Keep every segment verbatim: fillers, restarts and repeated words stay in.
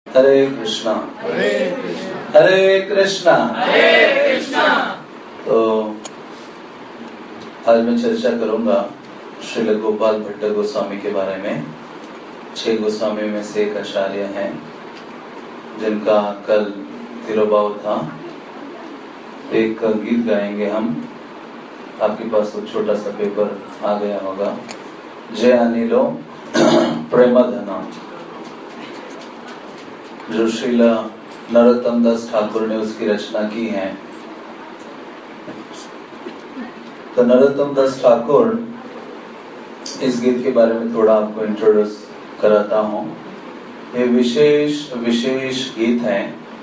हरे कृष्णा हरे कृष्णा हरे कृष्णा हरे कृष्णा। तो आज मैं चर्चा करूंगा श्रील गोपाल भट्ट गोस्वामी के बारे में। छह गोस्वामी में से एक आचार्य हैं जिनका कल तिरुभाव था। एक गीत गाएंगे हम। आपके पास वो छोटा सा पेपर आ गया होगा। जय अनिलो प्रेमधना, जो श्रील नरोत्तम दास ठाकुर ने उसकी रचना की है। तो नरोत्तम दास ठाकुर, इस गीत के बारे में थोड़ा आपको इंट्रोड्यूस कराता हूँ। ये विशेष विशेष गीत है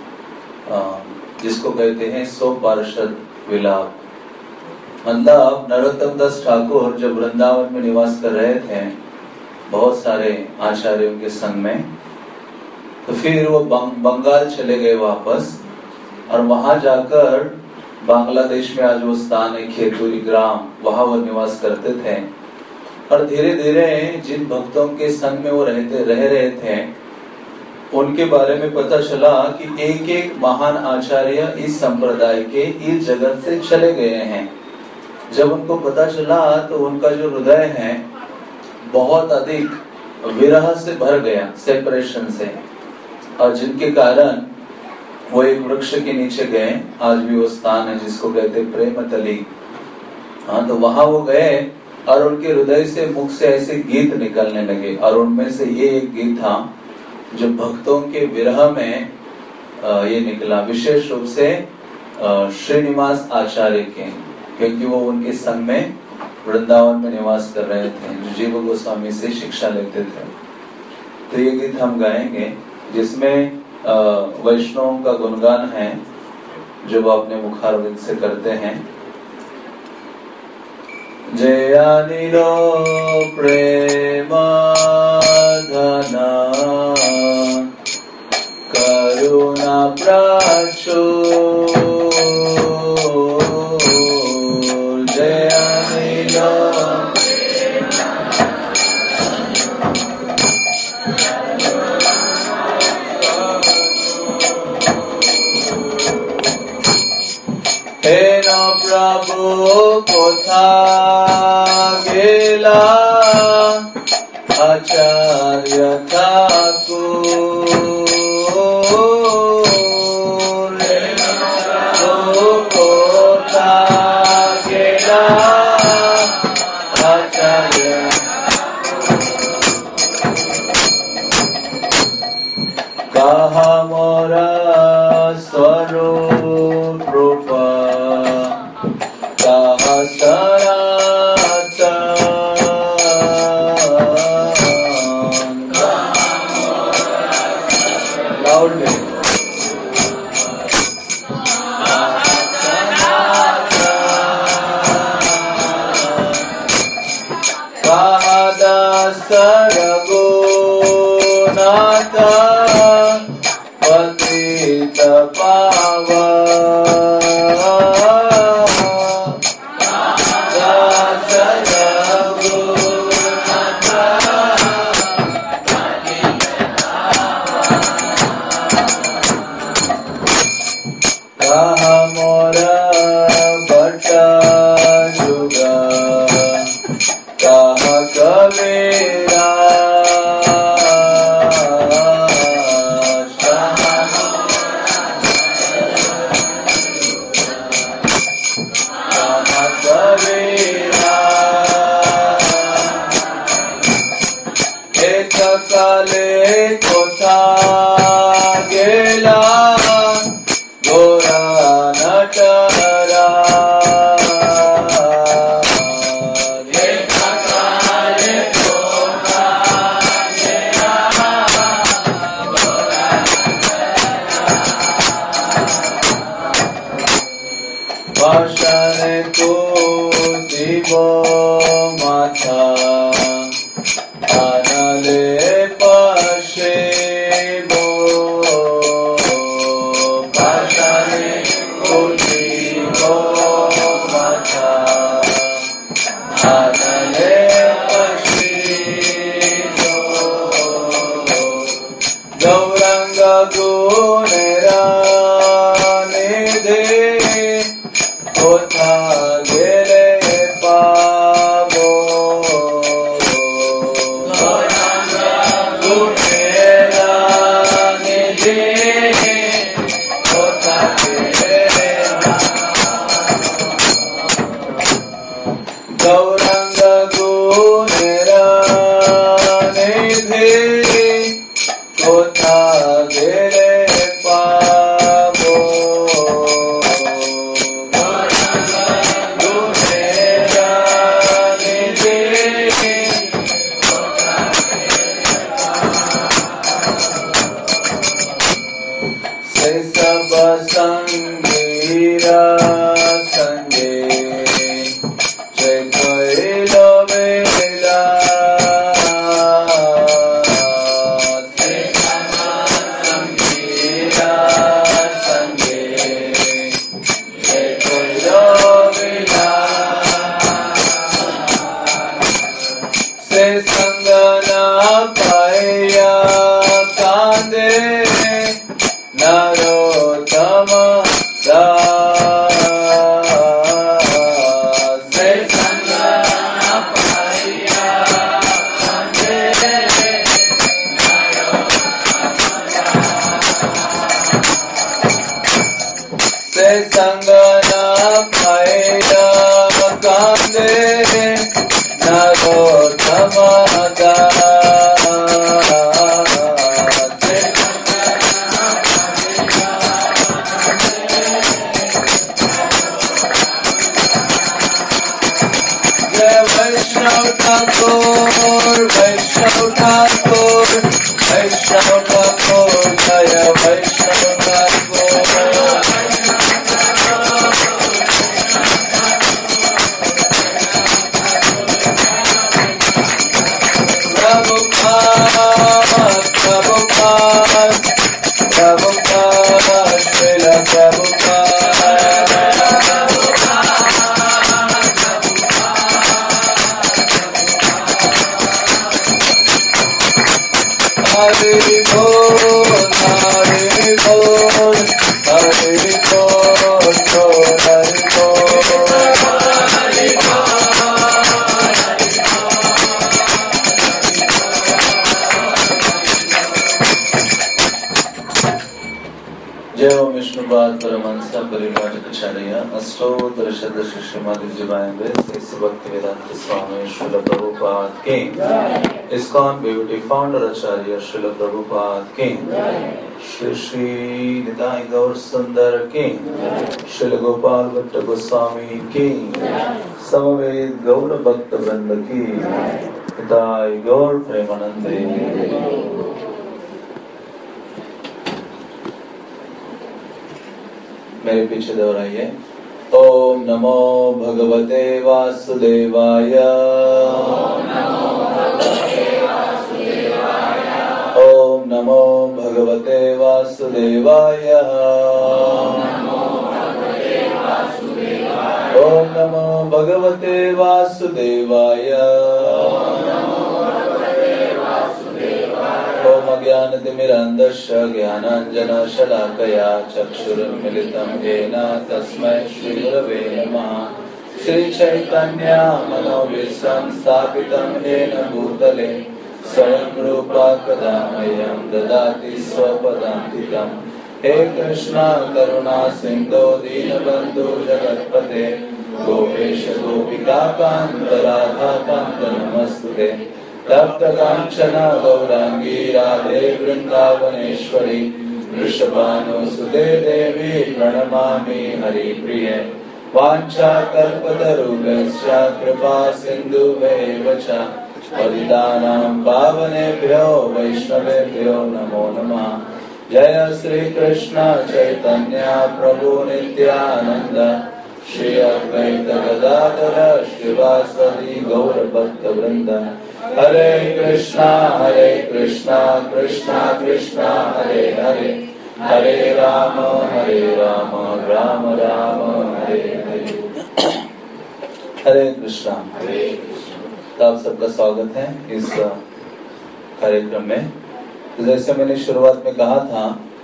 जिसको कहते हैं सौ पार्षद विलाप। मतलब नरोत्तम दास ठाकुर जब वृंदावन में निवास कर रहे थे बहुत सारे आचार्यों के संग में, तो फिर वो बंगाल चले गए वापस, और वहां जाकर बांग्लादेश में आज वो स्थान है खेतुरी ग्राम, वहां वो निवास करते थे। और धीरे धीरे जिन भक्तों के संग में वो रहते रह रहे थे उनके बारे में पता चला कि एक एक महान आचार्य इस संप्रदाय के इस जगत से चले गए हैं। जब उनको पता चला तो उनका जो हृदय है बहुत अधिक विरह से भर गया, सेपरेशन से, और जिनके कारण वो एक वृक्ष के नीचे गए। आज भी वो स्थान है जिसको कहते प्रेम तली। हाँ, तो वहां वो गए और उनके हृदय से मुख से ऐसे गीत निकलने लगे, और उनमें से ये एक गीत था जो भक्तों के विरह में ये निकला, विशेष रूप से श्रीनिवास आचार्य के, क्योंकि वो उनके संग में वृंदावन में निवास कर रहे थे, जो जीव गोस्वामी से शिक्षा लेते थे। तो ये गीत हम गाएंगे जिसमें वैष्णवों का गुणगान है जो वो अपने मुखारविंद से करते हैं। जय अनिलो प्रेमधना करुणा प्रचुर, जय अनिलो हे न प्रभु कोथा गेला आचार्य ठाकुर, हे न प्रभु कोथा गेला आचार्य। कहा मोरा स्वरूप रूप, कहा सनातन, लाउडली कहा दास रघुनाथ पतित पावन, दास रघुनाथ गुणरानिधे कोथा गेले पावो गौरांग गुणरानिधे कोथा गेले गौरांग गुणरानिधे कोथा गेले पावो से सब संगीरा संगे जय कैलो बेला से सब संगीरा संगे जय कैलो बेला से संगना पाया कांदे नरोत्तम दास से संगना पाया कांदे से संगना पाया कांदे नरोत्तम दास वैष्णव ठाकुर वैष्णव ठाकुर वैष्णव ठाकुर जय वैष्णव ठाकुर प्रभुपाद प्रभुपाद प्रभुपाद श्रील प्रभुपाद हरि बोल हरि बोल हरि बोल हरि बोल हरि जय ओम विष्णुपाद परमहंस परिव्राजकाचार्य अष्टोत्तर शत श्रीमद् जीवानंद श्री भक्तिवेदांत स्वामी श्रील प्रभुपाद के इस्कॉन ब्यूटी फाउंडर आचार्य श्रील प्रभुपाद के श्री श्री निताई गौर सुंदर के श्रील गोपाल भट्ट गोस्वामी की समवेत गौर भक्त वृंद की निताई गौर प्रेमानंदे। मेरे पीछे दोहराइए। ओम नमो भगवते वासुदेवाय ओम नमो भगवते वासुदेवाय ओम नमो भगवते वासुदेवाय ओम नमो भगवते वासुदेवाय ओम नमो भगवते वासुदेवाय ओम अज्ञानतिमिरान्धस्य ज्ञानाञ्जनशलाकया चक्षुरुन्मिलितं येन तस्मै श्रीगुरवे नमः। श्रीचैतन्य मनोभीष्टं स्थापितं येन भूतले स्वयं रूपा कदा मह्यं ददाति स्वपदान्तिकम्। हे कृष्ण करुणा सिन्धो दीनबन्धो जगत्पते गोपेश गोपिकाकान्त राधाकान्त नमस्तुते। तप्त कांचन गौरांगी राधे वृंदावनेश्वरी वृषभानुसुते देवी प्रणमामि हरिप्रिये। वाञ्छा कल्पतरुभ्यश्च कृपा सिन्धुभ्येव च पतितानां पावनेभ्यो वैष्णवेभ्यो नमो नमः। जय श्री कृष्ण चैतन्य प्रभु नित्यानंद श्री अद्वैत गदाधर श्रीवासदि गौर भक्त वृंद। हरे कृष्णा हरे कृष्णा कृष्णा कृष्णा हरे हरे हरे राम हरे राम राम राम हरे हरे। हरे कृष्णा। तो आप सबका स्वागत है इस कार्यक्रम में। तो जैसे मैंने शुरुआत में कहा था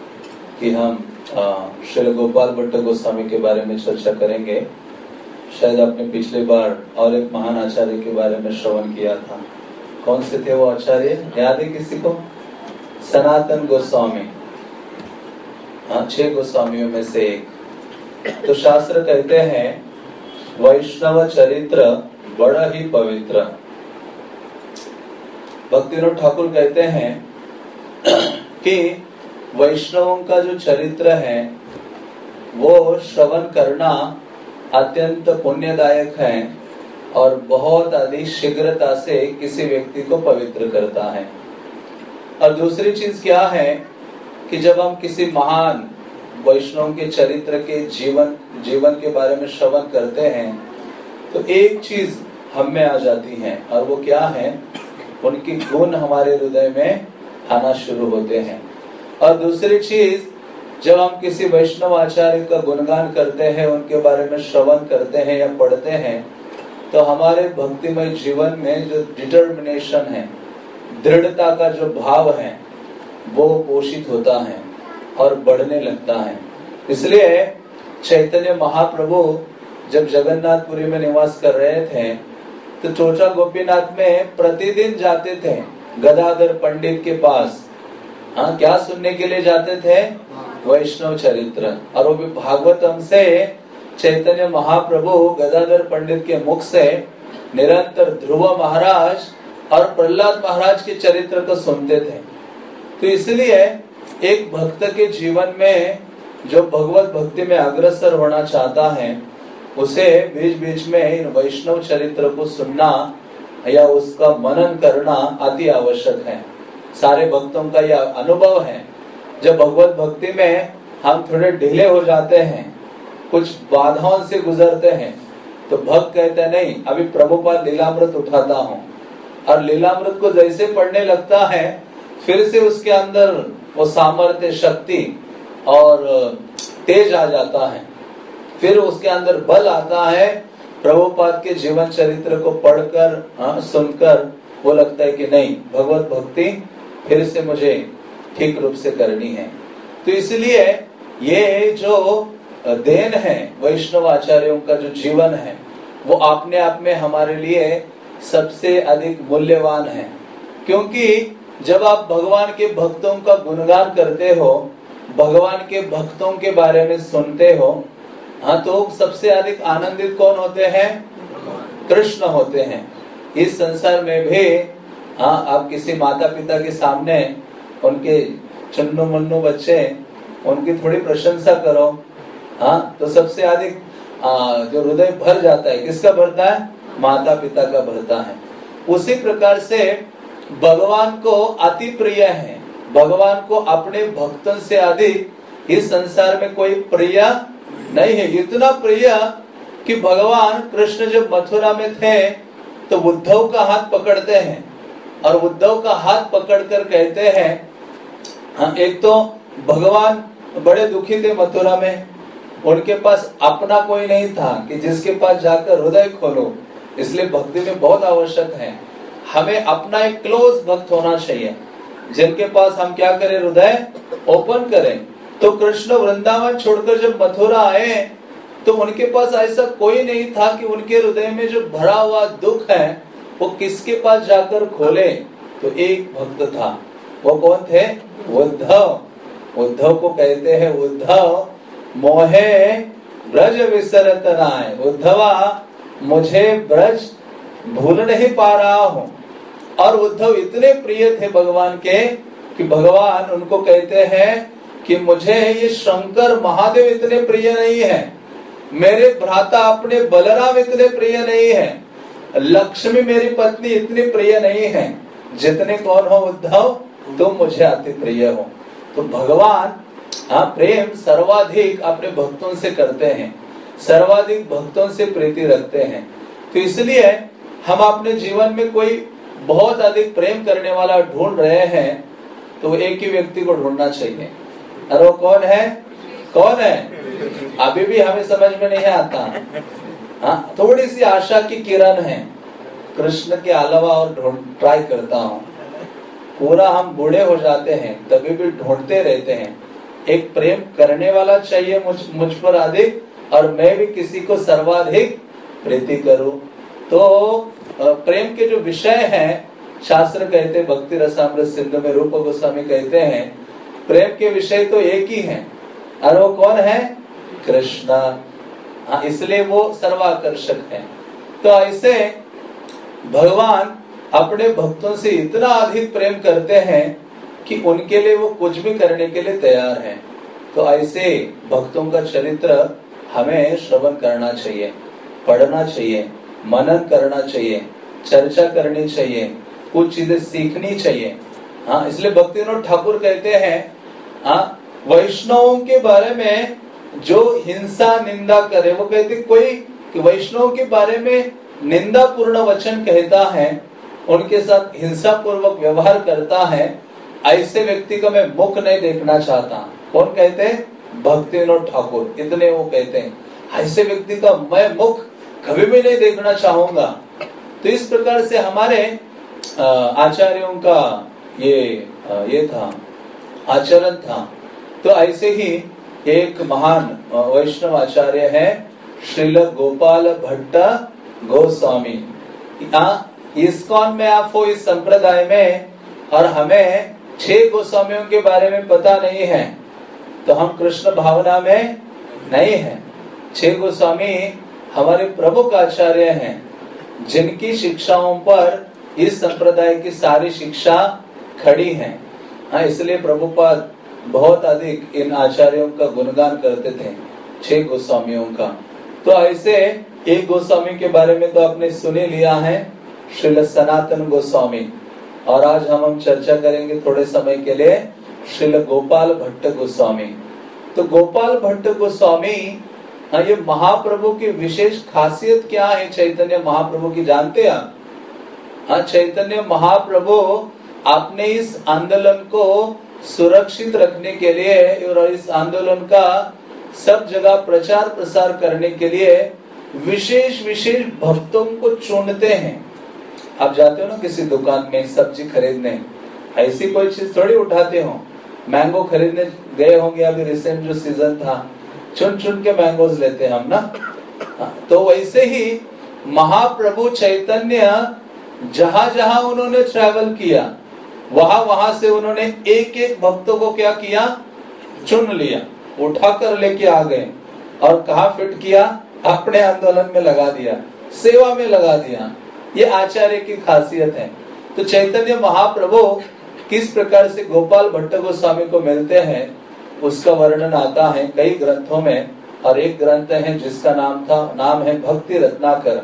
कि हम श्री गोपाल भट्ट गोस्वामी के बारे में चर्चा करेंगे। शायद आपने पिछले बार और एक महान आचार्य के बारे में श्रवण किया था। कौन से थे वो आचार्य, याद है किसी को? सनातन गोस्वामी। हाँ, छह गोस्वामियों में से एक। तो शास्त्र कहते हैं वैष्णव चरित्र बड़ा ही पवित्र। भक्तिविनोद ठाकुर कहते हैं कि वैष्णवों का जो चरित्र है वो श्रवण करना अत्यंत पुण्यदायक है और बहुत अधिक शीघ्रता से किसी व्यक्ति को पवित्र करता है। और दूसरी चीज क्या है कि जब हम किसी महान वैष्णव के चरित्र के जीवन जीवन के बारे में श्रवण करते हैं तो एक चीज हम में आ जाती है, और वो क्या है, उनकी गुण हमारे हृदय में आना शुरू होते हैं। और दूसरी चीज, जब हम किसी वैष्णव आचार्य का गुणगान करते हैं, उनके बारे में श्रवण करते हैं या पढ़ते हैं, तो हमारे भक्तिमय जीवन में जो डिटर्मिनेशन है, दृढ़ता का जो भाव है, वो पोषित होता है और बढ़ने लगता है। इसलिए चैतन्य महाप्रभु जब जगन्नाथपुरी में निवास कर रहे थे तो चोचा गोपीनाथ में प्रतिदिन जाते थे गदाधर पंडित के पास। हाँ, क्या सुनने के लिए जाते थे? वैष्णव चरित्र। और वो भी भागवतम से चैतन्य महाप्रभु गदाधर पंडित के मुख से निरंतर ध्रुव महाराज और प्रहलाद महाराज के चरित्र को सुनते थे। तो इसलिए एक भक्त के जीवन में जो भगवत भक्ति में अग्रसर होना चाहता है, उसे बीच बीच में इन वैष्णव चरित्र को सुनना या उसका मनन करना अति आवश्यक है। सारे भक्तों का यह अनुभव है। जब भगवत भक्ति में हम थोड़े ढीले हो जाते हैं, कुछ बाधाओं से गुजरते हैं, तो भक्त कहते नहीं, अभी प्रभुपाद लीलामृत उठाता हूँ, और लीलामृत को जैसे पढ़ने लगता है फिर से उसके अंदर वो सामर्थ्य, शक्ति और तेज आ जाता है। फिर उसके अंदर बल आता है। प्रभुपाद के जीवन चरित्र को पढ़कर, हाँ, सुनकर वो लगता है कि नहीं, भगवत भक्ति फिर से मुझे ठीक रूप से करनी है। तो इसलिए ये जो देन है वैष्णव आचार्यों का, जो जीवन है, वो अपने आप में हमारे लिए सबसे अधिक मूल्यवान है। क्योंकि जब आप भगवान के भक्तों का गुणगान करते हो, भगवान के भक्तों के बारे में सुनते हो, हाँ, तो सबसे अधिक आनंदित कौन होते हैं? कृष्ण होते हैं। इस संसार में भी, हाँ, आप किसी माता पिता के सामने उनके चुन्नू मुन्नू बच्चे, उनकी थोड़ी प्रशंसा करो, हाँ, तो सबसे अधिक जो हृदय भर जाता है, किसका भरता है? माता पिता का भरता है। उसी प्रकार से भगवान को अति प्रिय है। भगवान को अपने भक्तों से अधिक इस संसार में कोई प्रिय नहीं है। इतना प्रिय कि भगवान कृष्ण जब मथुरा में थे तो उद्धव का हाथ पकड़ते हैं और उद्धव का हाथ पकड़कर कहते हैं, हाँ, एक तो भगवान बड़े दुखी थे मथुरा में, उनके पास अपना कोई नहीं था कि जिसके पास जाकर हृदय खोलो। इसलिए भक्ति में बहुत आवश्यक है, हमें अपना एक क्लोज भक्त होना चाहिए, जिनके पास हम क्या करें, हृदय ओपन करें। तो कृष्ण वृंदावन छोड़कर जब मथुरा आए तो उनके पास ऐसा कोई नहीं था कि उनके हृदय में जो भरा हुआ दुख है वो किसके पास जाकर खोले। तो एक भक्त था, वो कौन थे? उद्धव। उद्धव को कहते हैं, उद्धव मोहे ब्रज विसरत नाय। उद्धवा, मुझे ब्रज भूल नहीं पा रहा हूँ। और उद्धव इतने प्रिय थे भगवान के कि भगवान उनको कहते हैं कि मुझे ये शंकर महादेव इतने प्रिय नहीं है, मेरे भ्राता अपने बलराम इतने प्रिय नहीं है, लक्ष्मी मेरी पत्नी इतनी प्रिय नहीं है, जितने कौन हो उद्धव, तुम मुझे अति प्रिय हो। तो भगवान, हाँ, प्रेम सर्वाधिक अपने भक्तों से करते हैं, सर्वाधिक भक्तों से प्रीति रखते हैं। तो इसलिए हम अपने जीवन में कोई बहुत अधिक प्रेम करने वाला ढूंढ रहे हैं तो एक ही व्यक्ति को ढूंढना चाहिए, और वो कौन है? कौन है? अभी भी हमें समझ में नहीं आता। हाँ, थोड़ी सी आशा की किरण है, कृष्ण के अलावा और ढूंढ ट्राई करता हूँ। पूरा हम बूढ़े हो जाते हैं तभी भी ढूंढते रहते हैं, एक प्रेम करने वाला चाहिए मुझ मुझ पर अधिक, और मैं भी किसी को सर्वाधिक प्रीति करूं। तो प्रेम के जो विषय हैं, शास्त्र कहते हैं, भक्ति रसामृत सिंधु में रूप गोस्वामी कहते हैं, प्रेम के विषय तो एक ही हैं, और वो कौन है? कृष्ण। हाँ, इसलिए वो सर्वाकर्षक है। तो ऐसे भगवान अपने भक्तों से इतना अधिक प्रेम करते हैं कि उनके लिए वो कुछ भी करने के लिए तैयार हैं। तो ऐसे भक्तों का चरित्र हमें श्रवण करना चाहिए, पढ़ना चाहिए, मनन करना चाहिए, चर्चा करनी चाहिए, कुछ चीजें सीखनी चाहिए। हाँ, इसलिए भक्ति विनोद ठाकुर कहते हैं, हाँ, वैष्णवों के बारे में जो हिंसा निंदा करे, वो कहते कोई वैष्णव के बारे में निंदा पूर्ण वचन कहता है, उनके साथ हिंसा पूर्वक व्यवहार करता है, ऐसे व्यक्ति का मैं मुख नहीं देखना चाहता। कौन कहते हैं? भक्ति विनोद ठाकुर। इतने वो कहते हैं, ऐसे व्यक्ति का मैं मुख कभी भी नहीं देखना चाहूंगा। तो इस प्रकार से हमारे आचार्यों का ये ये था, आचरण था। तो ऐसे ही एक महान वैष्णव आचार्य है श्रील गोपाल भट्ट गोस्वामी। इस्कॉन में आप हो, इस संप्रदाय में, और हमें छह गोस्वामियों के बारे में पता नहीं है, तो हम कृष्ण भावना में नहीं है। छह गोस्वामी हमारे प्रमुख आचार्य हैं, जिनकी शिक्षाओं पर इस संप्रदाय की सारी शिक्षा खड़ी है। हाँ, इसलिए प्रभुपाद बहुत अधिक इन आचार्यों का गुणगान करते थे, छह गोस्वामियों का। तो ऐसे एक गोस्वामी के बारे में तो आपने सुने लिया है, श्रील सनातन गोस्वामी। और आज हम हम चर्चा करेंगे थोड़े समय के लिए श्रील गोपाल भट्ट गोस्वामी। तो गोपाल भट्ट गोस्वामी, हाँ, ये महाप्रभु की विशेष खासियत क्या है चैतन्य महाप्रभु की, जानते हैं आप? हाँ, चैतन्य महाप्रभु आपने इस आंदोलन को सुरक्षित रखने के लिए और इस आंदोलन का सब जगह प्रचार प्रसार करने के लिए विशेष विशेष भक्तों को चुनते हैं। आप जाते हो ना किसी दुकान में सब्जी खरीदने, ऐसी कोई चीज थोड़ी उठाते हो। मैंगो खरीदने गए होंगे अभी रिसेंट जो सीजन था, चुन चुन के मैंगोज लेते हैं हम ना। तो वैसे ही महाप्रभु चैतन्य जहां जहां उन्होंने ट्रैवल किया, वहां वहां से उन्होंने एक एक भक्तों को क्या किया? चुन लिया, उठाकर लेके आ गए, और कहा फिट किया? अपने आंदोलन में लगा दिया, सेवा में लगा दिया। ये आचार्य की खासियत है। तो चैतन्य महाप्रभु किस प्रकार से गोपाल भट्ट गोस्वामी को मिलते हैं, उसका वर्णन आता है कई ग्रंथों में। और एक ग्रंथ है जिसका नाम था नाम है भक्ति रत्नाकर।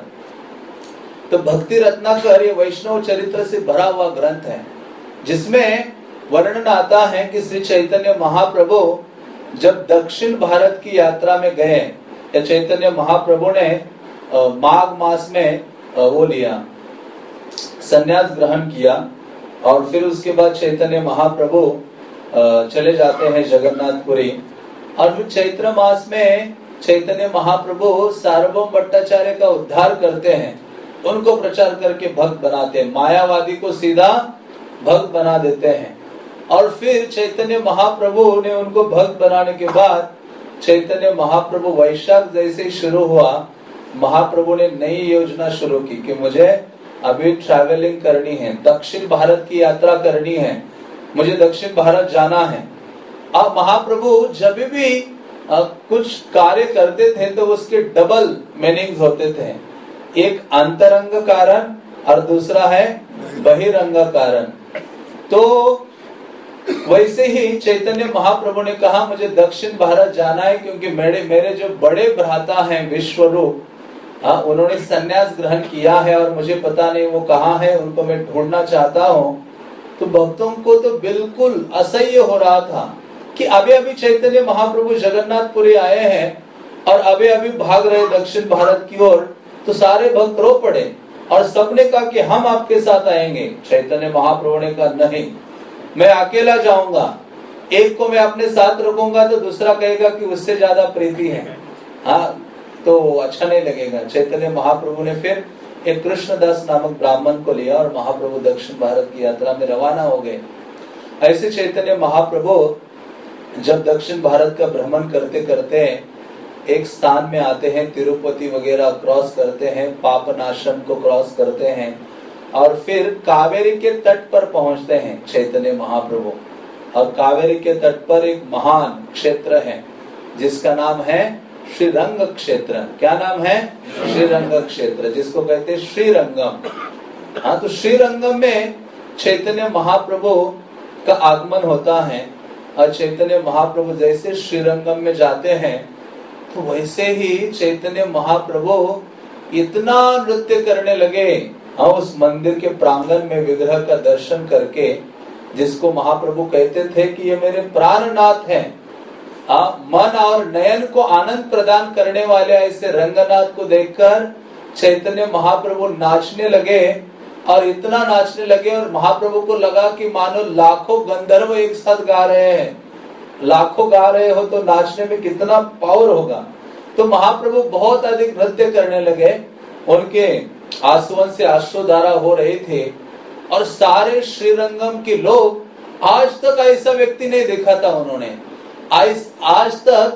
तो भक्ति रत्नाकर ये वैष्णव चरित्र से भरा हुआ ग्रंथ है, जिसमें वर्णन आता है कि श्री चैतन्य महाप्रभु जब दक्षिण भारत की यात्रा में गए, या चैतन्य महाप्रभु ने माघ मास में वो लिया, संन्यास ग्रहण किया, और फिर उसके बाद चैतन्य महाप्रभु चले जाते हैं जगन्नाथपुरी। और फिर चैत्र मास में चैतन्य महाप्रभु सार्वभौम भट्टाचार्य का उद्धार करते हैं, उनको प्रचार करके भक्त बनाते हैं, मायावादी को सीधा भक्त बना देते हैं। और फिर चैतन्य महाप्रभु ने उनको भक्त बनाने के बाद चैतन्य महाप्रभु वैशाख जैसे ही शुरू हुआ, महाप्रभु ने नई योजना शुरू की कि मुझे अभी ट्रैवलिंग करनी है, दक्षिण भारत की यात्रा करनी है, मुझे दक्षिण भारत जाना है। अब महाप्रभु जब भी आ, कुछ कार्य करते थे तो उसके डबल मीनिंग्स होते थे, एक अंतरंग कारण और दूसरा है बहिरंग कारण। तो वैसे ही चैतन्य महाप्रभु ने कहा मुझे दक्षिण भारत जाना है, क्योंकि मेरे मेरे जो बड़े भ्राता हैं विश्वरूप, हाँ, उन्होंने संन्यास ग्रहण किया है और मुझे पता नहीं वो कहाँ है, उनको मैं ढूंढना चाहता हूँ। तो भक्तों को तो बिल्कुल असह्य हो रहा था कि अभी अभी चैतन्य महाप्रभु जगन्नाथपुरी आए हैं और अभी अभी भाग रहे दक्षिण भारत की ओर। तो सारे भक्त रो पड़े और सबने कहा कि हम आपके साथ आएंगे। चैतन्य महाप्रभु ने कहा नहीं, मैं अकेला जाऊंगा, एक को मैं अपने साथ रखूंगा तो दूसरा कहेगा कि उससे ज्यादा प्रीति है, हाँ, तो अच्छा नहीं लगेगा। चैतन्य महाप्रभु ने फिर एक कृष्णदास नामक ब्राह्मण को लिया और महाप्रभु दक्षिण भारत की यात्रा में रवाना हो गए। ऐसे चैतन्य महाप्रभु जब दक्षिण भारत का भ्रमण करते करते एक स्थान में आते हैं, तिरुपति वगैरह क्रॉस करते हैं, पापनाशम को क्रॉस करते हैं और फिर कावेरी के तट पर पहुंचते हैं चैतन्य महाप्रभु। और कावेरी के तट पर एक महान क्षेत्र है जिसका नाम है श्रीरंग क्षेत्र। क्या नाम है? श्रीरंग क्षेत्र, जिसको कहते हैं श्रीरंगम। हाँ, तो श्रीरंगम में चैतन्य महाप्रभु का आगमन होता है और चैतन्य महाप्रभु जैसे श्रीरंगम में जाते हैं तो वैसे ही चैतन्य महाप्रभु इतना नृत्य करने लगे। हाँ, उस मंदिर के प्रांगण में विग्रह का दर्शन करके, जिसको महाप्रभु कहते थे कि ये मेरे प्राणनाथ हैं। हाँ, मन और नयन को आनंद प्रदान करने वाले ऐसे रंगनाथ को देखकर चैतन्य महाप्रभु नाचने लगे और इतना नाचने लगे और महाप्रभु को लगा कि मानो लाखों गंधर्व एक साथ गा रहे हैं। लाखों गा रहे हो तो नाचने में कितना पावर होगा। तो महाप्रभु बहुत अधिक नृत्य करने लगे, उनके आंसुओं से अश्रुधारा हो रहे थे और सारे श्रीरंगम के लोग, आज तक ऐसा व्यक्ति नहीं देखा था उन्होंने, आज आज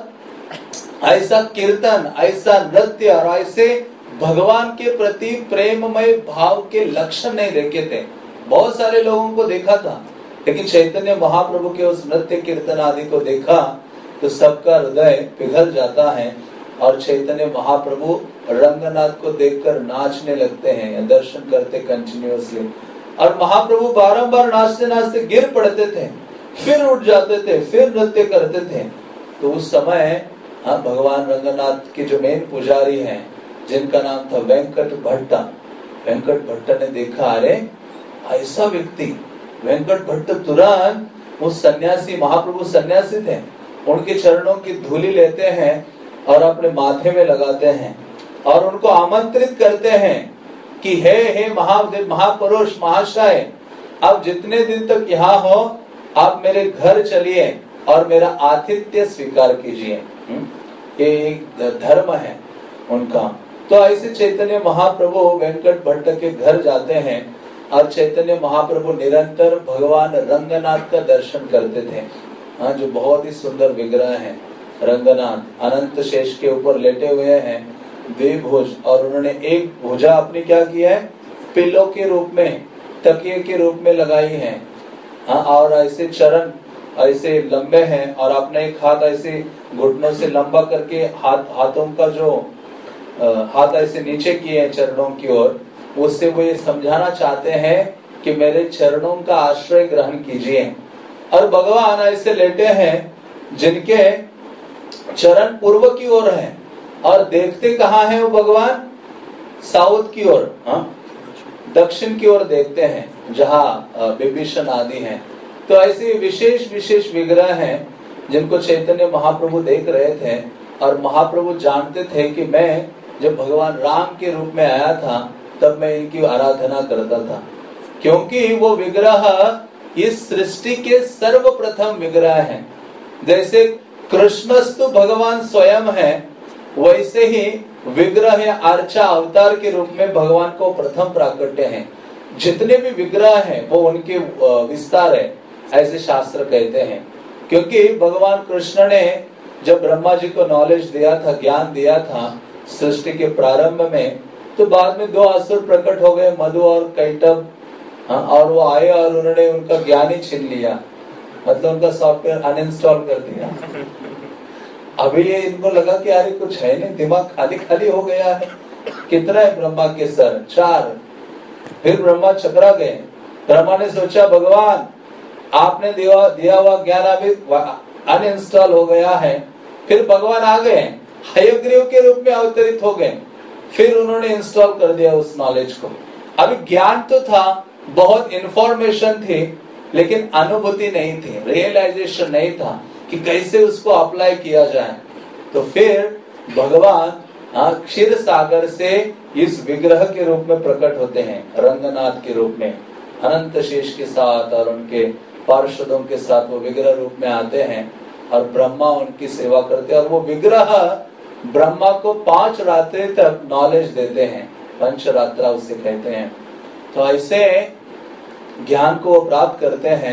तक ऐसा कीर्तन, ऐसा नृत्य और ऐसे भगवान के प्रति प्रेममय भाव के लक्षण नहीं देखे थे। बहुत सारे लोगों को देखा था, लेकिन चैतन्य महाप्रभु के उस नृत्य कीर्तन आदि को देखा तो सबका हृदय पिघल जाता है और चैतन्य महाप्रभु रंगनाथ को देखकर नाचने लगते हैं, दर्शन करते कंटिन्यूअसली। और महाप्रभु बारंबार नाचते नाचते गिर पड़ते थे, फिर उठ जाते थे, फिर नृत्य करते थे। तो उस समय हाँ, भगवान रंगनाथ के जो मेन पुजारी हैं, जिनका नाम था वेंकट भट्ट, वेंकट भट्ट ने देखा, अरे ऐसा व्यक्ति। वेंकट भट्ट तुरंत उस सन्यासी, महाप्रभु सन्यासी थे, उनके चरणों की धूली लेते हैं और अपने माथे में लगाते हैं और उनको आमंत्रित करते हैं कि हे हे महादेव, महापुरुष, महाशय, आप जितने दिन तक यहाँ हो आप मेरे घर चलिए और मेरा आतिथ्य स्वीकार कीजिए। ये एक धर्म है उनका। तो ऐसे चैतन्य महाप्रभु वेंकट भट्ट के घर जाते हैं और चैतन्य महाप्रभु निरंतर भगवान रंगनाथ का दर्शन करते थे। हाँ, जो बहुत ही सुंदर विग्रह है रंगनाथ, अनंत शेष के ऊपर लेटे हुए हैं, द्विभुज, और उन्होंने एक भुजा अपनी क्या की है, पिल्लो के रूप में, तकिए के रूप में लगाई है। हाँ, और ऐसे चरण ऐसे लंबे हैं और अपना एक हाथ ऐसे घुटनों से लंबा करके हाथ हाथों का जो आ, हाथ ऐसे नीचे किए हैं चरणों की ओर, उससे वो ये समझाना चाहते हैं कि मेरे चरणों का आश्रय ग्रहण कीजिए। और भगवान ऐसे लेटे हैं जिनके चरण पूर्व की ओर हैं और देखते कहाँ हैं वो भगवान, साउथ की ओर, हाँ, दक्षिण की ओर देखते हैं जहाँ विभीषण आदि हैं। तो ऐसे विशेष विशेष विग्रह हैं जिनको चैतन्य महाप्रभु देख रहे थे और महाप्रभु जानते थे कि मैं जब भगवान राम के रूप में आया था तब मैं इनकी आराधना करता था, क्योंकि वो विग्रह इस सृष्टि के सर्वप्रथम विग्रह हैं। जैसे कृष्णस्तु भगवान स्वयं है, वैसे ही विग्रह या अर्चा अवतार के रूप में भगवान को प्रथम प्राकट्य है। जितने भी विग्रह हैं वो उनके विस्तार है, ऐसे शास्त्र कहते हैं। क्योंकि भगवान कृष्ण ने जब ब्रह्मा जी को नॉलेज दिया था, ज्ञान दिया था सृष्टि के प्रारंभ में, तो बाद में दो असुर प्रकट हो गए, मधु और कैटभ। हाँ, और वो आए और उन्होंने उनका ज्ञान ही छीन लिया, मतलब उनका सॉफ्टवेयर अनइंस्टॉल कर दिया। अभी ये इनको लगा कि अरे कुछ है नहीं, दिमाग खाली खाली हो गया है। कितना है ब्रह्मा के सर? चार। फिर ब्रह्मा चकरा गए। ब्रह्मा ने सोचा भगवान आपने दिया दिया हुआ ज्ञान अभी अनइंस्टॉल हो गया है। फिर भगवान आ गए, हयग्रीव के रूप में अवतरित हो गए, फिर उन्होंने इंस्टॉल कर दिया उस नॉलेज को। अभी ज्ञान तो था, बहुत इंफॉर्मेशन थी, लेकिन अनुभूति नहीं थी, रियलाइजेशन नहीं था कि कैसे उसको अप्लाई किया जाए। तो फिर भगवान क्षीर सागर से इस विग्रह के रूप में प्रकट होते हैं, रंगनाथ के रूप में, अनंत शेष के साथ और उनके पार्षदों के साथ वो विग्रह रूप में आते हैं और ब्रह्मा उनकी सेवा करते हैं। और वो विग्रह ब्रह्मा को पांच रात्रि तक नॉलेज देते हैं, पंचरात्रा उसे कहते हैं। तो ऐसे ज्ञान को प्राप्त करते हैं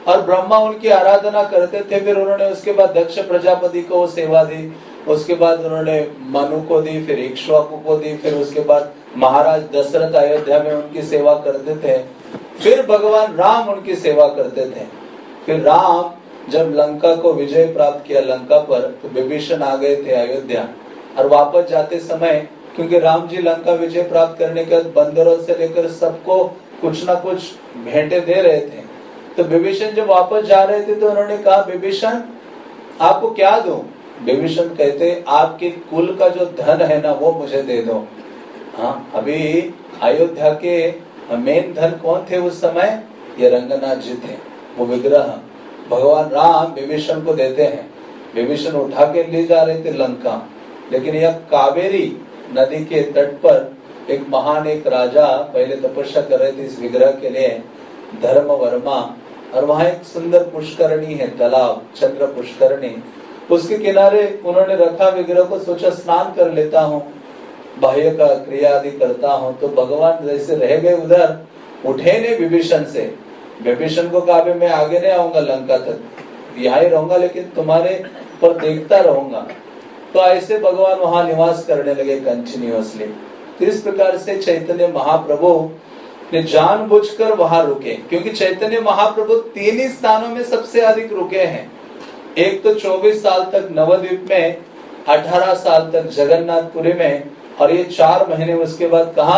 और ब्रह्मा उनकी आराधना करते थे। फिर उन्होंने उसके बाद दक्ष प्रजापति को वो सेवा दी, उसके बाद उन्होंने मनु को दी, फिर इक्ष्वाकु को दी, फिर उसके बाद महाराज दशरथ अयोध्या में उनकी सेवा करते थे, फिर भगवान राम उनकी सेवा करते थे। फिर राम जब लंका को विजय प्राप्त किया लंका पर, तो विभीषण आ गए थे अयोध्या, और वापस जाते समय क्योंकि राम जी लंका विजय प्राप्त करने के बाद बंदरों से लेकर सबको कुछ ना कुछ भेंटे दे रहे थे, तो विभीषण जब वापस जा रहे थे तो उन्होंने कहा विभीषण आपको क्या दूं? विभीषण कहते आपके कुल का जो धन है ना वो मुझे दे दो। हाँ, अभी अयोध्या के मेन धन कौन थे उस समय? ये रंगनाथ जी थे। वो विग्रह भगवान राम विभीषण को देते हैं। विभीषण उठा के ले जा रहे थे लंका, लेकिन यह कावेरी नदी के तट पर एक महान एक राजा पहले तपस्या कर रहे थे इस विग्रह के लिए, धर्म वर्मा, और वहां एक सुंदर पुष्करणी है, तालाब चंद्र पुष्करणी, उसके किनारे उन्होंने रखा विग्रह को। सोचा स्नान कर लेता हूँ, बाह्य का क्रिया आदि करता हूँ। तो भगवान जैसे रह गए उधर, उठे नहीं विभीषण से। विभीषण को कहा मैं आगे नहीं आऊंगा लंका तक, यहाँ ही रहूंगा, लेकिन तुम्हारे पर देखता रहूंगा। तो ऐसे भगवान वहां निवास करने लगे कंटिन्यूअसली। तो इस प्रकार से चैतन्य महाप्रभु ने जानबूझकर वहां रुके, क्योंकि चैतन्य महाप्रभु तीन ही स्थानों में सबसे अधिक रुके हैं। एक तो चौबीस साल तक नवद्वीप में, अठारह साल तक जगन्नाथपुरी में, और ये चार महीने उसके बाद कहा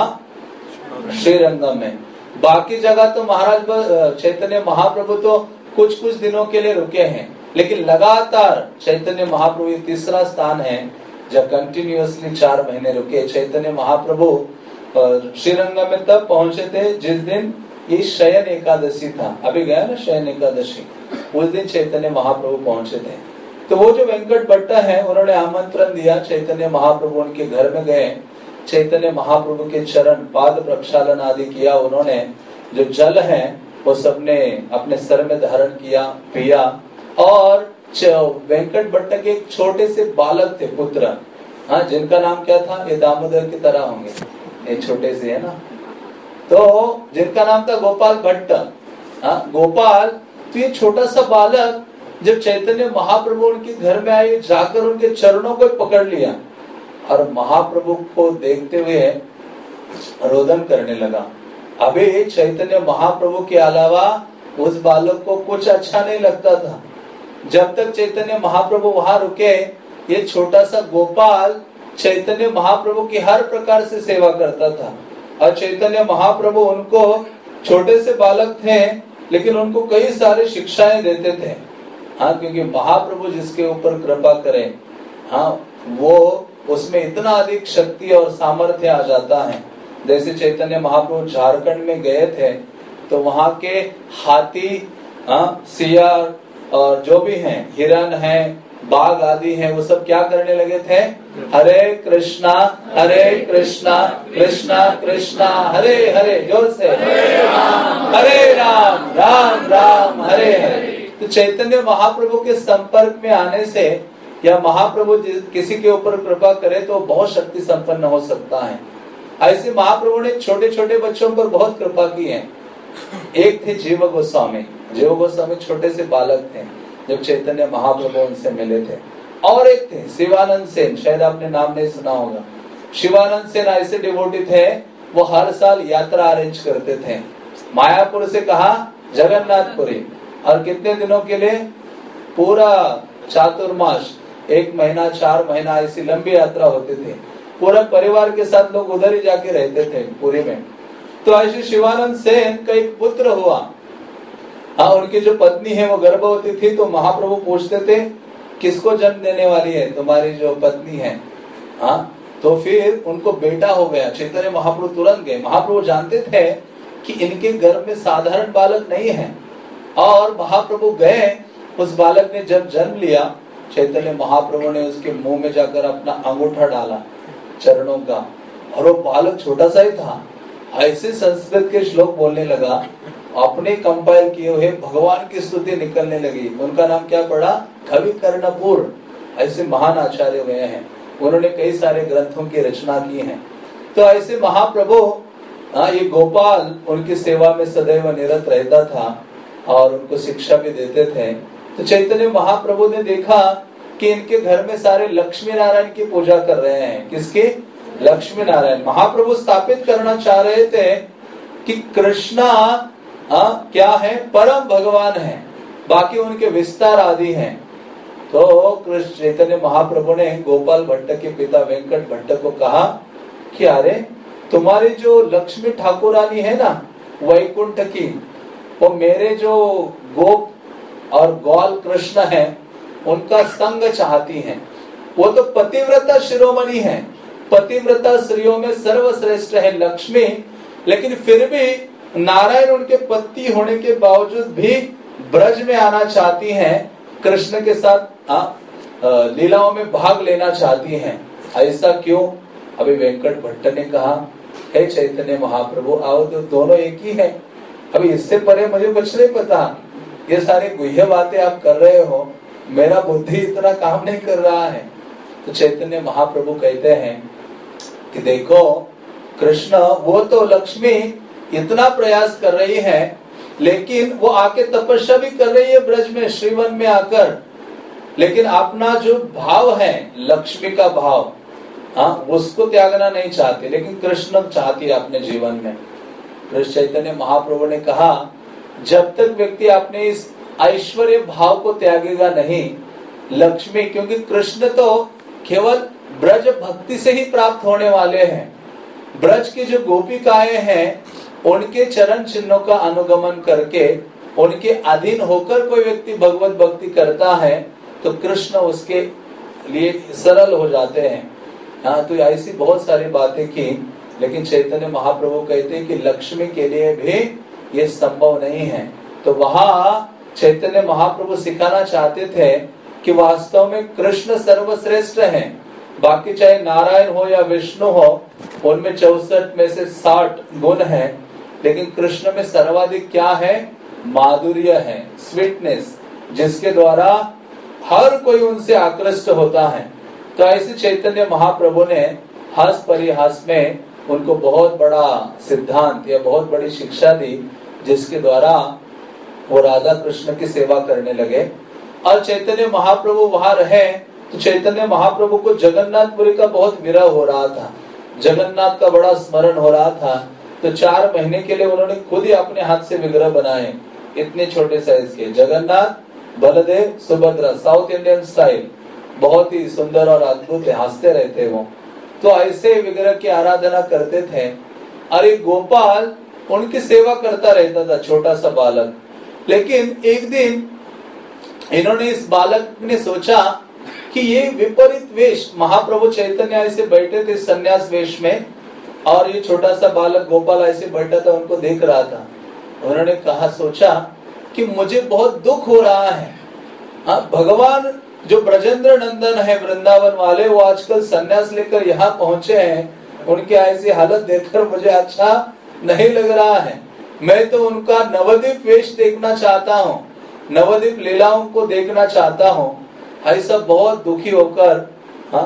श्रीरंगम में। बाकी जगह तो महाराज चैतन्य महाप्रभु तो कुछ कुछ दिनों के लिए रुके हैं, लेकिन लगातार चैतन्य महाप्रभु ये तीसरा स्थान है जब कंटिन्यूअसली चार महीने रुके। चैतन्य महाप्रभु श्रीरंगम में तब पहुंचे थे जिस दिन ये शयन एकादशी था, अभी गया ना शयन एकादशी, उस दिन चैतन्य महाप्रभु पहुंचे थे। तो वो जो वेंकट भट्टा है उन्होंने आमंत्रण दिया, चैतन्य महाप्रभु उनके घर में गए, चैतन्य महाप्रभु के चरण पाद प्रक्षालन आदि किया उन्होंने। जो जल है वो सबने अपने सर में धारण किया, पिया। और वेंकट भट्ट के एक छोटे से बालक थे, पुत्र, हाँ, जिनका नाम क्या था? ये दामोदर की तरह होंगे, ये छोटे से है ना, तो जिनका नाम था गोपाल भट्ट। हाँ, गोपाल, तो ये छोटा सा बालक जब चैतन्य महाप्रभु उनके घर में आए, जाकर उनके चरणों को पकड़ लिया और महाप्रभु को देखते हुए रोदन करने लगा। अभी चैतन्य महाप्रभु के अलावा उस बालक को कुछ अच्छा नहीं लगता था। जब तक चैतन्य महाप्रभु वहां रुके, ये छोटा सा गोपाल चैतन्य महाप्रभु की हर प्रकार से सेवा करता था। और चैतन्य महाप्रभु उनको, छोटे से बालक थे लेकिन उनको कई सारे शिक्षाएं देते थे। हाँ, क्योंकि महाप्रभु जिसके ऊपर कृपा करे, हाँ, वो उसमें इतना अधिक शक्ति और सामर्थ्य आ जाता है। जैसे चैतन्य महाप्रभु झारखंड में गए थे तो वहां के हाथी, हाँ, सियार और जो भी हैं, हिरन हैं, बाघ आदि हैं, वो सब क्या करने लगे थे? हरे कृष्णा हरे कृष्णा कृष्णा कृष्णा हरे हरे, जोर से हरे राम राम राम हरे हरे। तो चैतन्य महाप्रभु के संपर्क में आने से या महाप्रभु किसी के ऊपर कृपा करे तो बहुत शक्ति संपन्न हो सकता है। ऐसे महाप्रभु ने छोटे छोटे बच्चों पर बहुत कृपा की है। एक थे जीव गोस्वामी, जीव गोस्वामी छोटे से बालक थे जब चैतन्य महाप्रभु उनसे मिले थे। और एक थे शिवानंद सेन, शायद आपने नाम नहीं सुना होगा। शिवानंद सेन ऐसे डिवोटी थे, वो हर साल यात्रा अरेंज करते थे, मायापुर से कहा जगन्नाथपुरी, और कितने दिनों के लिए? पूरा चातुर्मास, एक महीना, चार महीना, ऐसी लंबी यात्रा होती थी। पूरा परिवार के साथ लोग उधर ही जाके रहते थे पुरी में। तो ऐसे शिवानंद सेन का एक पुत्र हुआ। हाँ, उनकी जो पत्नी है वो गर्भवती थी, तो महाप्रभु पूछते थे किसको जन्म देने वाली है तुम्हारी जो पत्नी है? हाँ, तो फिर उनको बेटा हो गया। चैतन्य महाप्रभु तुरंत गए। महाप्रभु जानते थे कि इनके गर्भ में साधारण बालक नहीं है, और महाप्रभु गए। उस बालक ने जब जन्म लिया, चैतन्य महाप्रभु ने उसके मुंह में जाकर अपना अंगूठा डाला चरणों का, और वो बालक छोटा सा ही था। ऐसे संस्कृत के श्लोक बोलने लगा, अपने कंपाइल किए हुए भगवान की स्तुति निकलने लगी। उनका नाम क्या पड़ा? कवि कर्णपुर। ऐसे महान आचार्य हुए हैं, उन्होंने कई सारे ग्रंथों की रचना की है। तो ऐसे महाप्रभु, हाँ, ये गोपाल उनकी सेवा में सदैव निरत रहता था। और उनको शिक्षा भी देते थे। तो चैतन्य महाप्रभु ने देखा कि इनके घर में सारे लक्ष्मी नारायण की पूजा कर रहे हैं। किसकी? लक्ष्मी नारायण। महाप्रभु स्थापित करना चाह रहे थे कि कृष्णा आ, क्या है? परम भगवान है, बाकी उनके विस्तार आदि हैं। तो कृष्ण चैतन्य महाप्रभु ने गोपाल भट्ट के पिता वेंकट भट्ट को कहा कि अरे तुम्हारी जो लक्ष्मी ठाकुरानी है ना वैकुंठ की, वो मेरे जो गोप और ग्वाल कृष्ण है उनका संग चाहती हैं। वो तो पतिव्रता शिरोमणि है, पतिव्रता स्त्रियों में सर्वश्रेष्ठ है लक्ष्मी, लेकिन फिर भी नारायण उनके पति होने के बावजूद भी ब्रज में आना चाहती हैं, कृष्ण के साथ आ, आ, लीलाओं में भाग लेना चाहती हैं। ऐसा क्यों? अभी वेंकट भट्ट ने कहा, हे चैतन्य महाप्रभु, आओ तो दोनों एक ही है। अभी इससे परे मुझे कुछ नहीं पता, ये सारी गुह्य बातें आप कर रहे हो, मेरा बुद्धि इतना काम नहीं कर रहा है। तो चैतन्य महाप्रभु कहते हैं कि देखो कृष्ण, वो तो लक्ष्मी इतना प्रयास कर रही है, लेकिन वो आके तपस्या भी कर रही है ब्रज में, श्रीवन में आकर, लेकिन अपना जो भाव है लक्ष्मी का भाव, हाँ, उसको त्यागना नहीं चाहती, लेकिन कृष्ण चाहती है अपने जीवन में। कृष्ण चैतन्य महाप्रभु ने कहा, जब तक व्यक्ति अपने इस ऐश्वर्य भाव को त्यागेगा नहीं, लक्ष्मी, क्योंकि कृष्ण तो केवल ब्रज भक्ति से ही प्राप्त होने वाले हैं। ब्रज की जो गोपिकाएं हैं उनके चरण चिन्हों का अनुगमन करके उनके अधीन होकर कोई व्यक्ति भगवत भक्ति करता है तो कृष्ण उसके लिए सरल हो जाते हैं। हाँ, तो ऐसी बहुत सारी बातें की, लेकिन चैतन्य महाप्रभु कहते हैं कि लक्ष्मी के लिए भी ये संभव नहीं है। तो वहाँ चैतन्य महाप्रभु सिखाना चाहते थे कि वास्तव में कृष्ण सर्वश्रेष्ठ हैं, बाकी चाहे नारायण हो या विष्णु हो, उनमें चौसठ में से साठ गुण हैं, लेकिन कृष्ण में सर्वाधिक क्या है? माधुर्य है, स्वीटनेस, जिसके द्वारा हर कोई उनसे आकृष्ट होता है। तो ऐसे चैतन्य महाप्रभु ने हास परिहास में उनको बहुत बड़ा सिद्धांत या बहुत बड़ी शिक्षा दी, जिसके द्वारा वो राधा कृष्ण की सेवा करने लगे। और चैतन्य महाप्रभु वहां रहे तो चैतन्य महाप्रभु को जगन्नाथपुरी का बहुत विरह हो रहा था, जगन्नाथ का बड़ा स्मरण हो रहा था। तो चार महीने के लिए उन्होंने खुद ही अपने हाथ से विग्रह बनाए, इतने छोटे साइज के, Jagannath, Baldev, Subhadra, south Indian style, बहुत ही सुंदर और अद्भुत, हंसते रहते वो। तो ऐसे विग्रह की आराधना करते थे। अरे गोपाल उनकी सेवा करता रहता था, छोटा सा बालक। लेकिन एक दिन इन्होंने, इस बालक ने सोचा कि ये विपरीत वेश, महाप्रभु चैतन्य ऐसे बैठे थे सन्यास वेश में, और ये छोटा सा बालक गोपाल ऐसे बैठा था, उनको देख रहा था। उन्होंने कहा, सोचा कि मुझे बहुत दुख हो रहा है। हाँ, भगवान जो ब्रजेंद्र नंदन है वृंदावन वाले, वो आजकल सन्यास लेकर यहाँ पहुंचे हैं, उनकी ऐसी हालत देखकर मुझे अच्छा नहीं लग रहा है। मैं तो उनका नवद्वीप वेश देखना चाहता हूँ, नवद्वीप लीलाओं को देखना चाहता हूँ। ऐसा बहुत दुखी होकर हाँ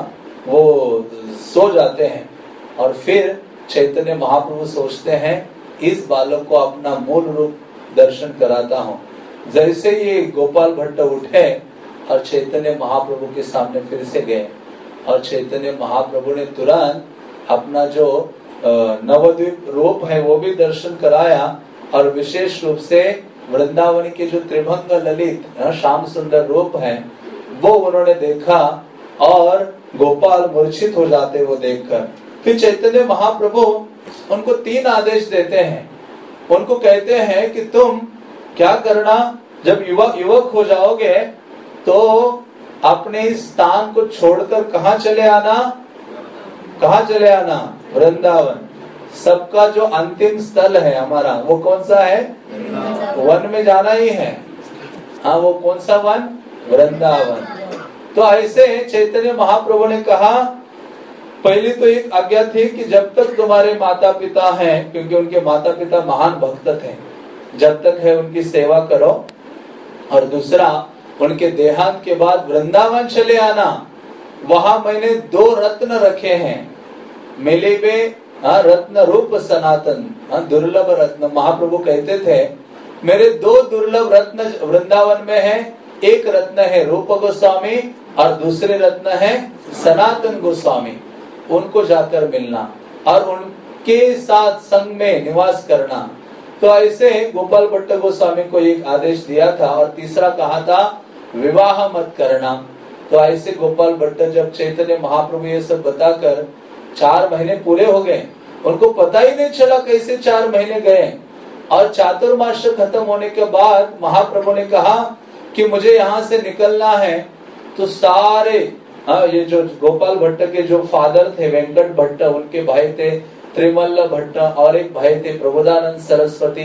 वो सो जाते हैं। और फिर चैतन्य महाप्रभु सोचते हैं, इस बालक को अपना मूल रूप दर्शन कराता हूँ। जैसे ये गोपाल भट्ट उठे और चैतन्य महाप्रभु के सामने फिर से गए, और चैतन्य महाप्रभु ने तुरंत अपना जो नवद्वीप रूप है वो भी दर्शन कराया, और विशेष रूप से वृंदावन के जो त्रिभंग ललित श्याम सुंदर रूप है वो उन्होंने देखा, और गोपाल मूर्छित हो जाते वो देखकर। फिर चैतन्य महाप्रभु उनको तीन आदेश देते हैं। उनको कहते हैं कि तुम क्या करना, जब युवक युवक हो जाओगे तो अपने इस स्थान को छोड़कर कहाँ चले आना, कहाँ चले आना? वृंदावन। सबका जो अंतिम स्थल है हमारा वो कौन सा है? वन में जाना ही है। हाँ, वो कौन सा वन? वृंदावन। तो ऐसे चैतन्य महाप्रभु ने कहा, पहली तो एक आज्ञा थी कि जब तक तुम्हारे माता पिता हैं, क्योंकि उनके माता पिता महान भक्त थे, जब तक है उनकी सेवा करो। और दूसरा, उनके देहांत के बाद वृंदावन चले आना, वहां मैंने दो रत्न रखे हैं, मिलिबे रत्न रूप सनातन, दुर्लभ रत्न। महाप्रभु कहते थे मेरे दो दुर्लभ रत्न वृंदावन में है, एक रत्न है रूप गोस्वामी और दूसरे रत्न है सनातन गोस्वामी, उनको जाकर मिलना और उनके साथ संग में निवास करना। तो ऐसे गोपाल भट्ट गोस्वामी को एक आदेश दिया था और तीसरा कहा था विवाह मत करना। तो ऐसे गोपाल भट्ट जब चैतन्य महाप्रभु ये सब बताकर चार महीने पूरे हो गए, उनको पता ही नहीं चला कैसे चार महीने गए। और चातुर्मास खत्म होने के बाद महाप्रभु ने कहा कि मुझे यहाँ से निकलना है। तो सारे हाँ, ये जो गोपाल भट्ट के जो फादर थे वेंकट भट्ट, उनके भाई थे त्रिमल्ल भट्ट और एक भाई थे प्रबोधानंद सरस्वती,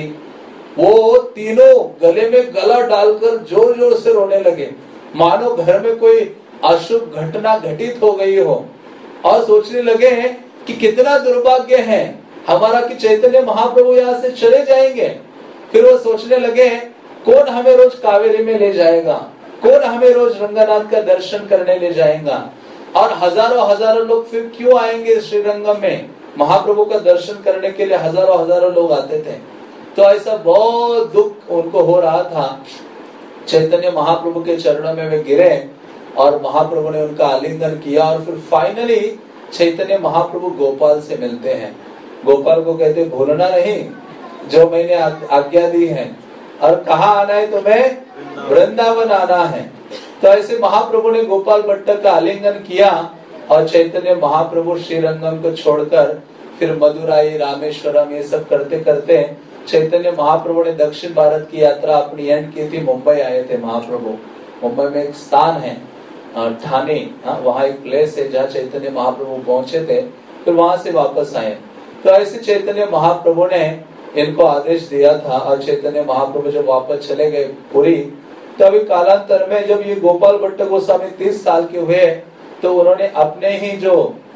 वो तीनों गले में गला डालकर जोर जोर से रोने लगे, मानो घर में कोई अशुभ घटना घटित हो गई हो। और सोचने लगे कि कितना दुर्भाग्य है हमारा कि चैतन्य महाप्रभु यहाँ से चले जाएंगे। फिर वो सोचने लगे कौन हमें रोज कावेरी में ले जाएगा, कौन हमें रोज रंगनाथ का दर्शन करने ले जाएगा, और हजारों हजारों लोग फिर क्यों आएंगे श्रीरंगम में, महाप्रभु का दर्शन करने के लिए हजारों हजारों लोग आते थे। तो ऐसा बहुत दुख उनको हो रहा था। चैतन्य महाप्रभु के चरणों में वे गिरे और महाप्रभु ने उनका आलिंगन किया और फिर फाइनली चैतन्य महाप्रभु गोपाल से मिलते हैं। गोपाल को कहते भूलना नहीं जो मैंने आज्ञा दी है, और कहाँ आना है तुम्हें, वृंदावन आना है। तो ऐसे महाप्रभु ने गोपाल भट्ट का आलिंगन किया और चैतन्य महाप्रभु श्रीरंगम को छोड़कर फिर मदुराई रामेश्वरम ये सब करते करते चैतन्य महाप्रभु ने दक्षिण भारत की यात्रा अपनी एंड की थी। मुंबई आए थे महाप्रभु। मुंबई में एक स्थान है ठाणे, वहाँ एक प्लेस है जहाँ चैतन्य महाप्रभु पहुंचे थे, फिर वहां से वापस आए। तो ऐसे चैतन्य महाप्रभु ने इनको आदेश दिया था और चैतन्य महाप्रभु जब वापस चले गए पुरी, तो अभी कालांतर में जब ये गोपाल भट्ट गोस्वामी तीस साल के हुए तो उन्होंने अपने ही जो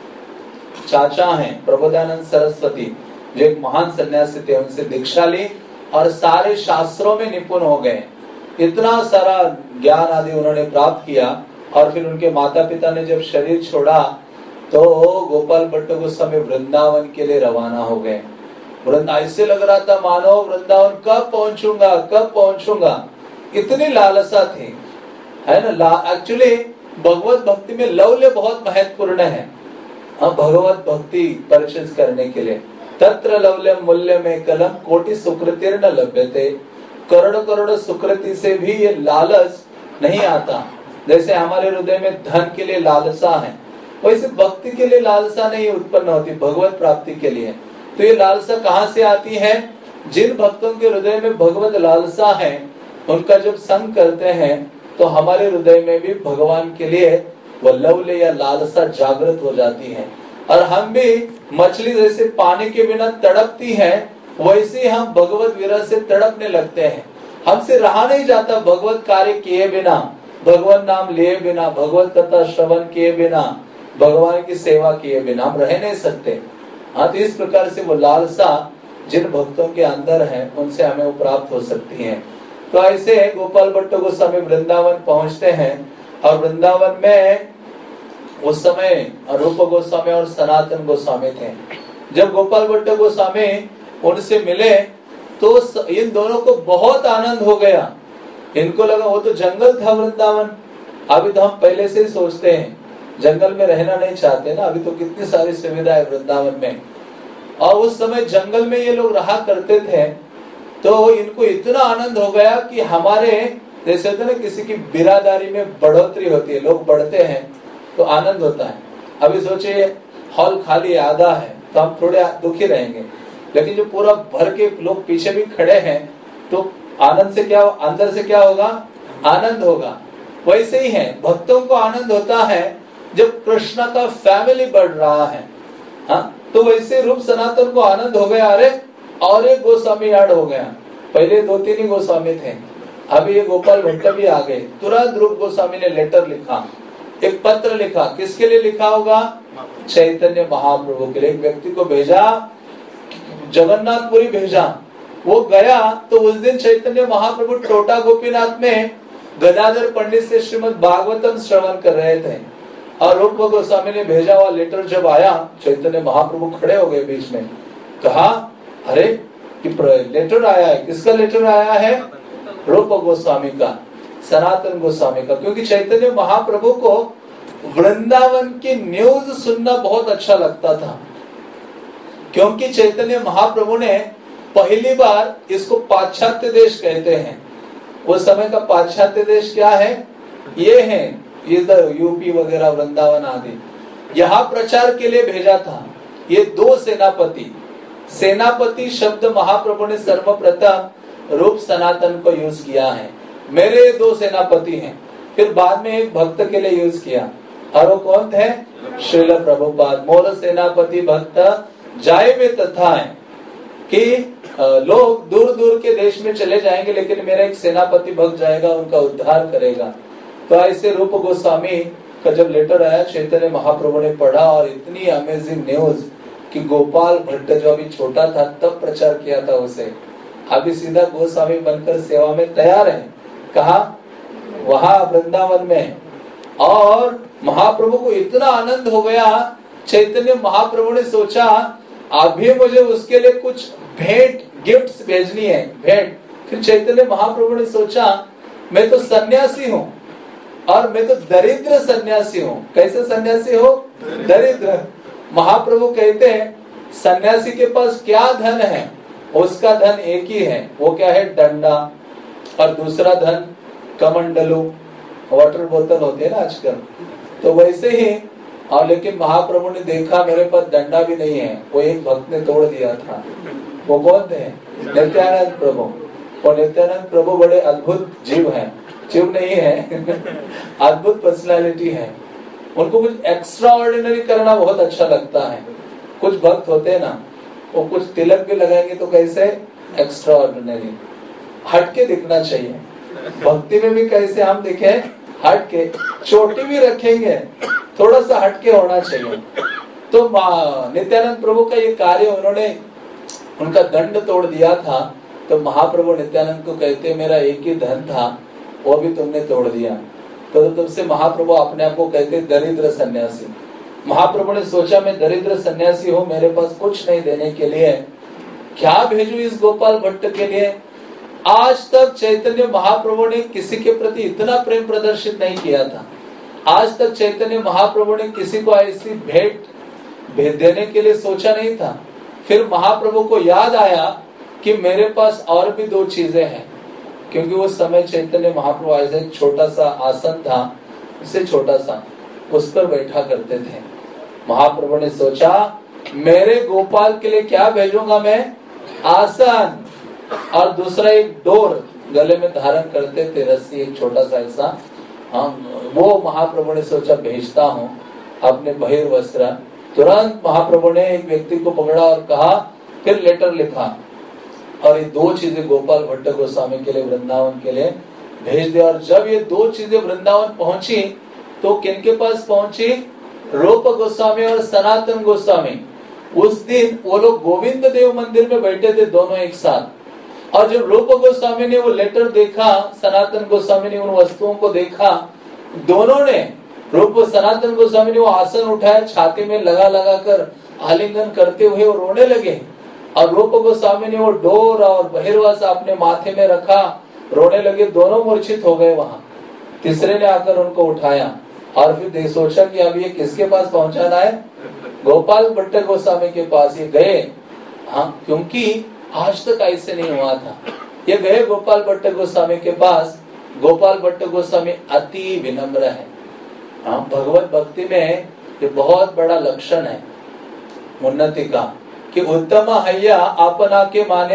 चाचा हैं प्रबोधानंद सरस्वती, जो एक महान सन्यासी थे, उनसे दीक्षा ली और सारे शास्त्रों में निपुण हो गए। इतना सारा ज्ञान आदि उन्होंने प्राप्त किया। और फिर उनके माता पिता ने जब शरीर छोड़ा तो गोपाल भट्ट गोस्वामी वृंदावन के लिए रवाना हो गए। वृंदावन ऐसे लग रहा था मानो वृंदावन कब पहुंचूंगा कब पहुंचूंगा, इतनी लालसा थी, है ना। एक्चुअली भगवत भक्ति में लौल्य बहुत महत्वपूर्ण है। हाँ, भगवत भक्ति परचेज करने के लिए तत्र लौल्य मूल्य में कलम कोटि सुकृति न लभ्यते, करोड़ करोड़ सुकृति से भी ये लालच नहीं आता। जैसे हमारे हृदय में धन के लिए लालसा है, वैसे भक्ति के लिए लालसा नहीं उत्पन्न होती, भगवत प्राप्ति के लिए। तो ये लालसा कहाँ से आती है, जिन भक्तों के हृदय में भगवत लालसा है उनका जब संग करते हैं तो हमारे हृदय में भी भगवान के लिए वह लवल्य या लालसा जागृत हो जाती है। और हम भी मछली जैसे पानी के बिना तड़पती है, वैसे हम भगवत विरह से तड़पने लगते हैं। हमसे रहा नहीं जाता भगवत कार्य किए बिना, भगवान नाम लिए बिना, भगवत कथा श्रवण किए बिना, भगवान की सेवा किए बिना हम रह नहीं सकते। हाँ, तो इस प्रकार से वो लालसा जिन भक्तों के अंदर है उनसे हमें वो प्राप्त हो सकती है। तो ऐसे गोपाल भट्ट गोस्वामी वृंदावन पहुंचते हैं और वृंदावन में उस समय रूप गोस्वामी और सनातन गोस्वामी थे। जब गोपाल भट्ट गोस्वामी उनसे मिले तो इन दोनों को बहुत आनंद हो गया। इनको लगा वो तो जंगल था वृंदावन, अभी तो हम पहले से ही सोचते हैं जंगल में रहना नहीं चाहते ना, अभी तो कितनी सारी सुविधाएं वृंदावन में। और उस समय जंगल में ये लोग रहा करते थे, तो इनको इतना आनंद हो गया कि हमारे जैसे होता है ना किसी की बिरादारी में बढ़ोतरी होती है, लोग बढ़ते हैं तो आनंद होता है। अभी सोचिए हॉल खाली आधा है तो हम थोड़े दुखी रहेंगे, लेकिन जो पूरा भर के लोग पीछे भी खड़े हैं तो आनंद से क्या, अंदर से क्या होगा, आनंद होगा। वैसे ही है, भक्तों को आनंद होता है जब कृष्ण का फैमिली बढ़ रहा है। हाँ, तो वैसे रूप सनातन को आनंद हो गया, अरे और एक गोस्वामी ऐड हो गया। पहले दो तीन ही गोस्वामी थे, अभी ये गोपाल भट्ट भी आ गए। तुरंत रूप गोस्वामी ने लेटर लिखा, एक पत्र लिखा। किसके लिए लिखा होगा, चैतन्य महाप्रभु के लिए। एक व्यक्ति को भेजा, जगन्नाथपुरी भेजा। वो गया तो उस दिन चैतन्य महाप्रभु टोटा गोपीनाथ में गदाधर पंडित से श्रीमद् भागवतम श्रवण कर रहे थे। और रूप गोस्वामी ने भेजा हुआ लेटर जब आया, चैतन्य महाप्रभु खड़े हो गए बीच में, कहा अरे कि लेटर आया है। किसका लेटर आया है? रूप गोस्वामी का, सनातन गोस्वामी का। क्योंकि चैतन्य महाप्रभु को वृंदावन की न्यूज सुनना बहुत अच्छा लगता था, क्योंकि चैतन्य महाप्रभु ने पहली बार, इसको पाश्चात्य देश कहते हैं, उस समय का पाश्चात्य देश क्या है? ये है इधर यूपी वगैरह, वृंदावन आदि, यहाँ प्रचार के लिए भेजा था। ये दो सेनापति, सेनापति शब्द महाप्रभु ने सर्वप्रथम रूप सनातन को यूज किया है। मेरे दो सेनापति हैं, फिर बाद में एक भक्त के लिए यूज किया, और वो कौन थे? श्रील प्रभुपाद। मोर सेनापति भक्त जाए में तथा है कि लोग दूर दूर के देश में चले जाएंगे, लेकिन मेरा एक सेनापति भक्त जाएगा, उनका उद्धार करेगा। तो ऐसे रूप गोस्वामी का जब लेटर आया, चैतन्य महाप्रभु ने पढ़ा और इतनी अमेजिंग न्यूज कि गोपाल भट्ट जो अभी छोटा था तब प्रचार किया था उसे, अभी सीधा गोस्वामी बनकर सेवा में तैयार है। कहा? वहां वृंदावन में। और महाप्रभु को इतना आनंद हो गया, चैतन्य महाप्रभु ने सोचा अभी मुझे उसके लिए कुछ भेंट, गिफ्ट्स भेजनी है, भेंट। फिर चैतन्य महाप्रभु ने सोचा मैं तो सन्यासी हूँ, और मैं तो दरिद्र सन्यासी हूँ। कैसे सन्यासी हो? दरिद्र। महाप्रभु कहते हैं सन्यासी के पास क्या धन है? उसका धन एक ही है, वो क्या है? डंडा। और दूसरा धन कमंडलू, वाटर बोतल होते हैं ना आजकल, तो वैसे ही। और लेकिन महाप्रभु ने देखा मेरे पास डंडा भी नहीं है, वो एक भक्त ने तोड़ दिया था। वो कौन थे? नित्यानंद प्रभु। और नित्यानंद प्रभु बड़े अद्भुत जीव हैं, जीव नहीं है अद्भुत पर्सनालिटी है। उनको कुछ एक्स्ट्रा ऑर्डिनरी करना बहुत अच्छा लगता है। कुछ भक्त होते हैं ना, वो कुछ तिलक भी लगाएंगे तो कैसे? एक्स्ट्रा ऑर्डिनरी, हटके दिखना चाहिए। भक्ति में भी कैसे हम दिखे? हटके। चोटी भी रखेंगे, थोड़ा सा हटके होना चाहिए। तो नित्यानंद प्रभु का ये कार्य, उन्होंने उनका दंड तोड़ दिया था। तो महाप्रभु नित्यानंद को कहते मेरा एक ही धन था, वो भी तुमने तोड़ दिया। तो तब से महाप्रभु अपने आप को कहते दरिद्र सन्यासी। महाप्रभु ने सोचा मैं दरिद्र सन्यासी हूँ, मेरे पास कुछ नहीं देने के लिए, क्या भेजू इस गोपाल भट्ट के लिए। आज तक चैतन्य महाप्रभु ने किसी के प्रति इतना प्रेम प्रदर्शित नहीं किया था। आज तक चैतन्य महाप्रभु ने किसी को ऐसी भेंट भेज देने के लिए सोचा नहीं था। फिर महाप्रभु को याद आया कि मेरे पास और भी दो चीजें हैं, क्योंकि उस समय चैतन्य महाप्रभु ऐसे एक छोटा सा आसन था, उससे छोटा सा, उस पर बैठा करते थे। महाप्रभु ने सोचा मेरे गोपाल के लिए क्या भेजूंगा मैं? आसन, और दूसरा एक डोर गले में धारण करते थे, रस्सी, एक छोटा सा ऐसा। हाँ, वो महाप्रभु ने सोचा भेजता हूँ अपने बहिर्वस्त्र। तुरंत महाप्रभु ने एक व्यक्ति को पकड़ा और कहा, फिर लेटर लिखा, और ये दो चीजें गोपाल भट्ट गोस्वामी के लिए, वृंदावन के लिए भेज दिया। और जब ये दो चीजें वृंदावन पहुंची तो किनके पास पहुंची? रूप गोस्वामी और सनातन गोस्वामी। उस दिन वो लोग गोविंद देव मंदिर में बैठे थे दोनों एक साथ। और जब रूप गोस्वामी ने वो लेटर देखा, सनातन गोस्वामी ने उन वस्तुओं को देखा, दोनों ने, रूप सनातन गोस्वामी ने वो आसन उठाया, छाती में लगा लगा कर आलिंगन करते हुए वो रोने लगे। और रूप गोस्वामी ने वो डोर और बहिर्वास अपने माथे में रखा, रोने लगे, दोनों मूर्छित हो गए वहां। तीसरे ने आकर उनको उठाया और फिर सोचा कि अब ये किसके पास पहुंचाना है? गोपाल भट्ट गोस्वामी के पास ये गए। हाँ, क्योंकि आज तक ऐसे नहीं हुआ था। ये गए गोपाल भट्ट गोस्वामी के पास। गोपाल भट्ट गोस्वामी अति विनम्र है। हाँ, भगवत भक्ति में ये बहुत बड़ा लक्षण है उन्नति का, कि उत्तम हैया अपना के माने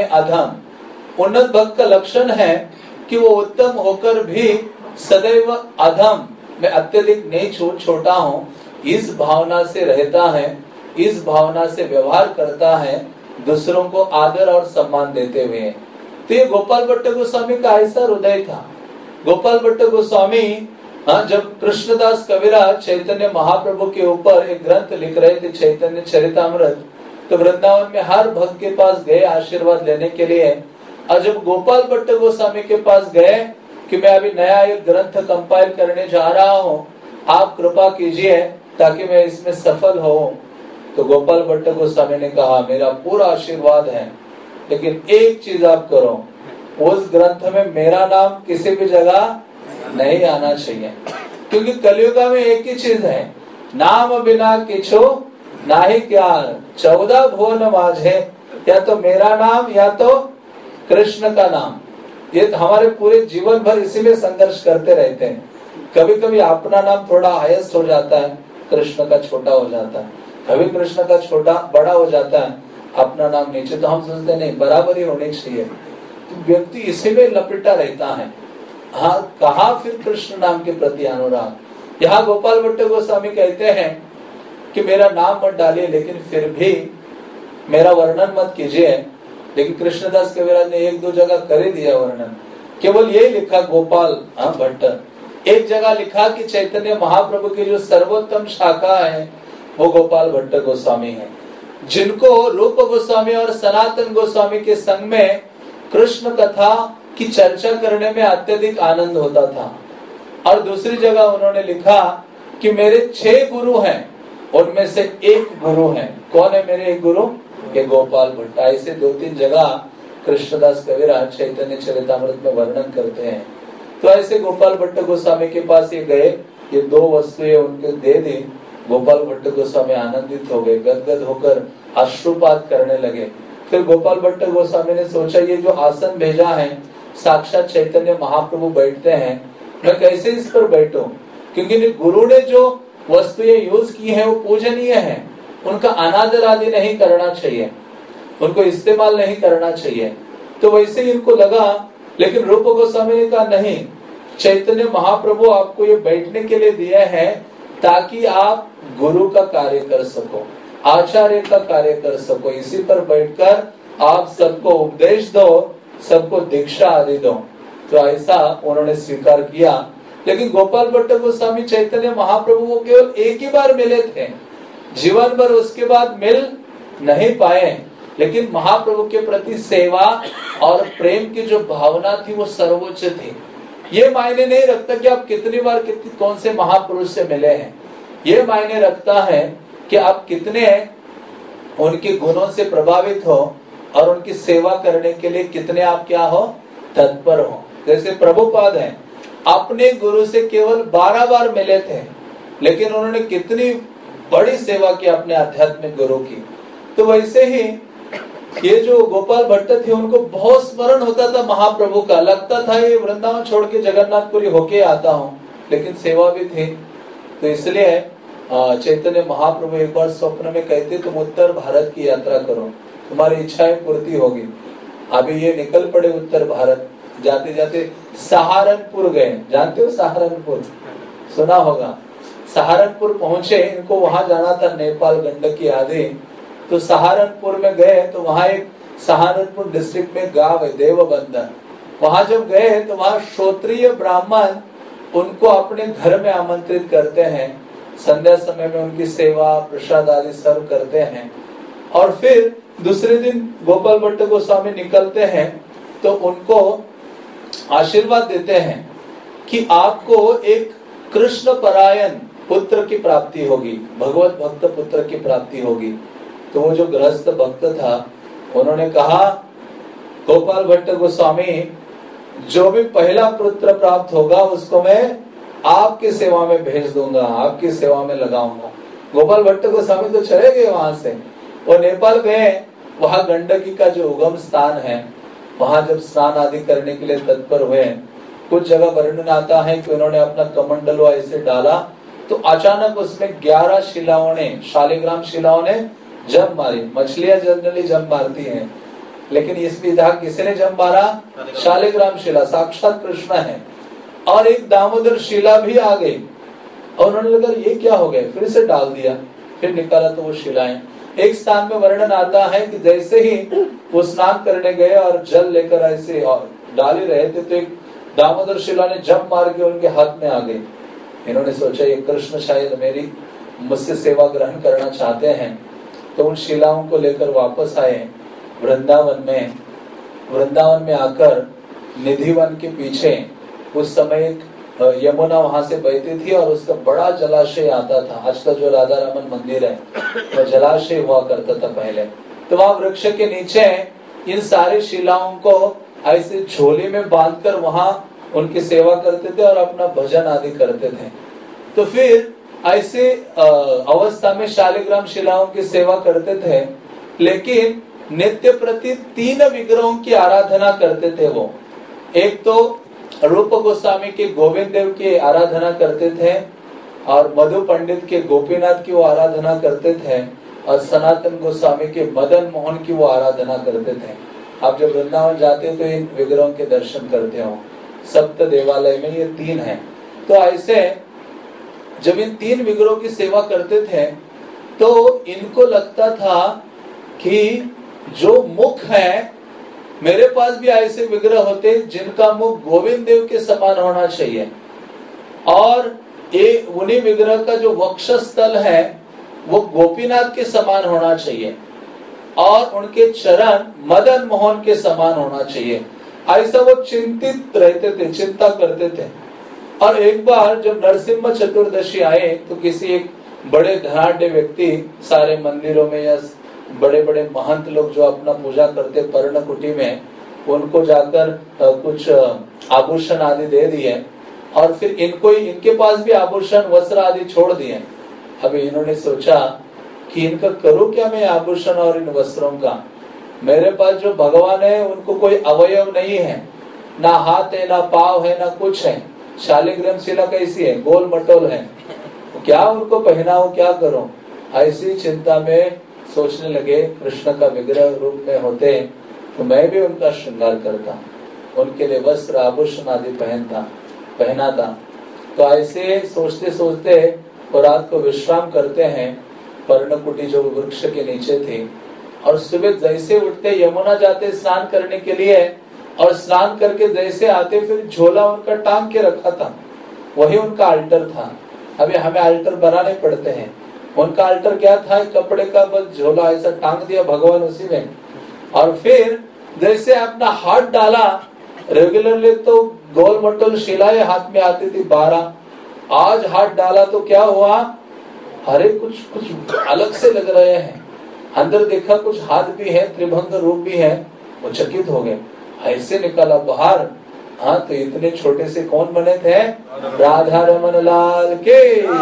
अधम। उन्नत भक्त का लक्षण है कि वो उत्तम होकर भी सदैव अधम, मैं अत्यधिक नीच हूँ, छोटा हूँ, इस भावना से रहता है, इस भावना से व्यवहार करता है, दूसरों को आदर और सम्मान देते हुए। तो ये गोपाल भट्ट गोस्वामी का ऐसा हृदय था। गोपाल भट्ट गोस्वामी, हाँ, जब कृष्णदास कविराज चैतन्य महाप्रभु के ऊपर एक ग्रंथ लिख रहे थे, चैतन्य चरितामृत, तो वृंदावन में हर भक्त के पास गए आशीर्वाद लेने के लिए। और जब गोपाल भट्ट गोस्वामी के पास गए कि मैं अभी नया एक ग्रंथ कंपाइल करने जा रहा हूँ, आप कृपा कीजिए ताकि मैं इसमें सफल हो, तो गोपाल भट्ट गोस्वामी ने कहा मेरा पूरा आशीर्वाद है, लेकिन एक चीज आप करो, उस ग्रंथ में मेरा नाम किसी भी जगह नहीं आना चाहिए, क्योंकि कलयुग में एक ही चीज है, नाम बिना किछो नाही क्यार, चौदह भुवन माझे, या तो मेरा नाम या तो कृष्ण का नाम। ये तो हमारे पूरे जीवन भर इसीलिए संघर्ष करते रहते हैं। कभी कभी अपना नाम थोड़ा हाईएस्ट हो जाता है, कृष्ण का छोटा हो जाता है, कभी कृष्ण का छोटा बड़ा हो जाता है, अपना नाम नीचे। तो हम सोचते नहीं, बराबरी होनी चाहिए। तो व्यक्ति इसीलिए लपेटा रहता है। हाँ, कहा फिर कृष्ण नाम के प्रति अनुराग। यहाँ गोपाल भट्ट गोस्वामी कहते हैं कि मेरा नाम मत डालिए, लेकिन फिर भी मेरा वर्णन मत कीजिए। लेकिन कृष्णदास कविराज ने एक दो जगह कर ही दिया वर्णन, केवल यही लिखा गोपाल हाँ भट्ट। एक जगह लिखा कि चैतन्य महाप्रभु की जो सर्वोत्तम शाखा है वो गोपाल भट्ट गोस्वामी है, जिनको रूप गोस्वामी और सनातन गोस्वामी के संग में कृष्ण कथा की चर्चा करने में अत्यधिक आनंद होता था। और दूसरी जगह उन्होंने लिखा कि मेरे छह गुरु हैं, उनमें से एक गुरु है। कौन है मेरे एक गुरु? ये गोपाल भट्ट। ऐसे दो तीन जगह कृष्णदास कविराज चैतन्य चरितामृत में वर्णन करते हैं। तो ऐसे गोपाल भट्ट गोस्वामी के पास ये गए, ये दो वस्तुएं उनके दे दी। गोपाल भट्ट गोस्वामी आनंदित हो गए, गदगद होकर अश्रुपात करने लगे। फिर गोपाल भट्ट गोस्वामी ने सोचा, ये जो आसन भेजा है साक्षात चैतन्य महाप्रभु बैठते हैं, मैं कैसे इस पर बैठूं? क्योंकि गुरु ने जो वस्तुएं यूज की है वो पूजनीय है, उनका अनादर आदि नहीं करना चाहिए, उनको इस्तेमाल नहीं करना चाहिए। तो वैसे ही इनको लगा। लेकिन रूप गोस्वामी ने कहा नहीं, चैतन्य महाप्रभु आपको ये बैठने के लिए दिया है ताकि आप गुरु का कार्य कर सको, आचार्य का कार्य कर सको। इसी पर बैठकर आप सबको उपदेश दो, सबको दीक्षा आदि दो। तो ऐसा उन्होंने स्वीकार किया। लेकिन गोपाल भट्ट गोस्वामी चैतन्य महाप्रभु को केवल एक ही बार मिले थे, जीवन भर उसके बाद मिल नहीं पाए। लेकिन महाप्रभु के प्रति सेवा और प्रेम की जो भावना थी वो सर्वोच्च थी। ये मायने नहीं रखता कि आप कितनी बार कितनी कौन से महापुरुष से मिले हैं, ये मायने रखता है कि आप कितने उनके गुणों से प्रभावित हो और उनकी सेवा करने के लिए कितने आप क्या हो, तत्पर हो। जैसे प्रभुपाद हैं, अपने गुरु से केवल बारह बार मिले थे, लेकिन उन्होंने कितनी बड़ी सेवा की अपने आध्यात्मिक गुरु की। तो वैसे ही ये जो गोपाल भट्ट थे, उनको बहुत स्मरण होता था महाप्रभु का। लगता था ये वृंदावन छोड़ के जगन्नाथपुरी होके आता हूँ, लेकिन सेवा भी थी। तो इसलिए चैतन्य महाप्रभु एक बार स्वप्न में कहते, तुम उत्तर भारत की यात्रा करो, तुम्हारी इच्छाएं पूर्ति होगी। अभी ये निकल पड़े उत्तर भारत। जाते जाते सहारनपुर गए, जानते हो सहारनपुर, सुना होगा। सहारनपुर पहुंचे, इनको वहां जाना था, नेपाल गंडकी आदि। तो सहारनपुर में गए तो वहां एक सहारनपुर डिस्ट्रिक्ट में गांव है देवबंदर। वहां जब गए तो वहां क्षत्रिय ब्राह्मण उनको अपने घर में आमंत्रित करते हैं, संध्या समय में उनकी सेवा प्रसाद आदि सर्व करते हैं। और फिर दूसरे दिन गोपाल भट्ट गोस्वामी निकलते हैं तो उनको आशीर्वाद देते हैं कि आपको एक कृष्ण परायण पुत्र की प्राप्ति होगी, भगवत भक्त पुत्र की प्राप्ति होगी। तो वो जो गृहस्थ भक्त था, उन्होंने कहा, गोपाल भट्ट गोस्वामी, जो भी पहला पुत्र प्राप्त होगा उसको मैं आपकी सेवा में भेज दूंगा, आपकी सेवा में लगाऊंगा। गोपाल भट्ट गोस्वामी तो चले गए वहां से, वो नेपाल गए। वहां गंडकी का जो उगम स्थान है, वहां जब स्नान आदि करने के लिए तत्पर हुए, कुछ जगह वर्णन आता है कि उन्होंने अपना कमंडलो ऐसे डाला तो अचानक उसमें ग्यारह शिलाओं ने, शालिग्राम शिलाओं ने जम मारी। मछलियां जनरली जम मारती हैं, लेकिन इस विधा किसने जम मारा? शालिग्राम शिला, साक्षात कृष्ण है। और एक दामोदर शिला भी आ गई और उन्होंने लगा ये क्या हो गया, फिर से डाल दिया, फिर निकाला तो वो शिलाएं। एक स्थान में वर्णन आता है कि जैसे ही वो स्नान करने गए और जल लेकर ऐसे और डाल ही रहे थे तो एक दामोदर शिला ने जंप मार के उनके हाथ में आ गई। इन्होंने सोचा ये कृष्ण शायद मेरी मुझसे सेवा ग्रहण करना चाहते हैं। तो उन शिलाओं को लेकर वापस आए वृंदावन में। वृंदावन में आकर निधिवन के पीछे उस समय एक यमुना वहां से बहती थी और उसका बड़ा जलाशय आता था। आज का जो राधा रमन मंदिर है वो जलाशय हुआ करता था पहले। तो वहां वृक्ष के नीचे इन सारे शिलाओं को ऐसे झोले में बांधकर वहां उनकी सेवा करते थे और अपना भजन आदि करते थे। तो फिर ऐसे अवस्था में शालिग्राम शिलाओं की सेवा करते थे, लेकिन नित्य प्रति तीन विग्रहों की आराधना करते थे वो। एक तो रूप गोस्वामी के गोविंद देव की आराधना करते थे, और मधु पंडित के गोपीनाथ की वो आराधना करते थे, और सनातन गोस्वामी के मदन मोहन की वो आराधना करते थे। आप जब वृंदावन जाते हो तो इन विग्रहों के दर्शन करते हो। सप्त देवालय में ये तीन हैं। तो ऐसे जब इन तीन विग्रहों की सेवा करते थे तो इनको लगता था कि जो मुख है, मेरे पास भी ऐसे विग्रह होते जिनका मुख गोविंद देव के समान होना चाहिए, और ये उन्हीं विग्रह का जो वक्षस्थल है वो गोपीनाथ के समान होना चाहिए, और उनके चरण मदन मोहन के समान होना चाहिए। ऐसा वो चिंतित रहते थे, चिंता करते थे। और एक बार जब नरसिम्हा चतुर्दशी आए तो किसी एक बड़े धनाढ्य व्यक्ति सारे मंदिरों में या बड़े बड़े महंत लोग जो अपना पूजा करते पर्णकुटी में, उनको जाकर कुछ आभूषण आदि दे दिए, और फिर इनको इनके पास भी आभूषण वस्त्र आदि छोड़ दिए। अभी इन्होंने सोचा कि इनका करूं क्या मैं आभूषण और इन वस्त्रों का। मेरे पास जो भगवान है उनको कोई अवयव नहीं है, ना हाथ है, ना पाव है, ना कुछ है। शालिग्राम शिला कैसी है, गोल मटोल है, क्या उनको पहनाऊं, क्या करूं। ऐसी चिंता में सोचने लगे, कृष्ण का विग्रह रूप में होते तो मैं भी उनका श्रृंगार करता, उनके लिए वस्त्र आभूषण आदि पहनता पहनाता। तो ऐसे सोचते सोचते वो रात को विश्राम करते हैं पर्णकुटी जो वृक्ष के नीचे थी, और सुबह जैसे उठते यमुना जाते स्नान करने के लिए, और स्नान करके जैसे आते फिर झोला उनका टांग के रखा था, वही उनका अल्टर था। अभी हमें अल्टर बनाने पड़ते हैं, उनका अल्टर क्या था, कपड़े का बस झोला ऐसा टांग दिया भगवान उसी में, और फिर जैसे अपना हाथ डाला, रेगुलरली तो गोल मटोल शिलाएं हाथ में आती थी बारह, आज हाथ डाला तो क्या हुआ, अरे कुछ कुछ अलग से लग रहे हैं। अंदर देखा कुछ हाथ भी है, त्रिभंग रूप भी है, वो चकित हो गए। ऐसे निकाला बाहर, हाँ तो इतने छोटे से कौन बने थे, राधा रमन लाल के।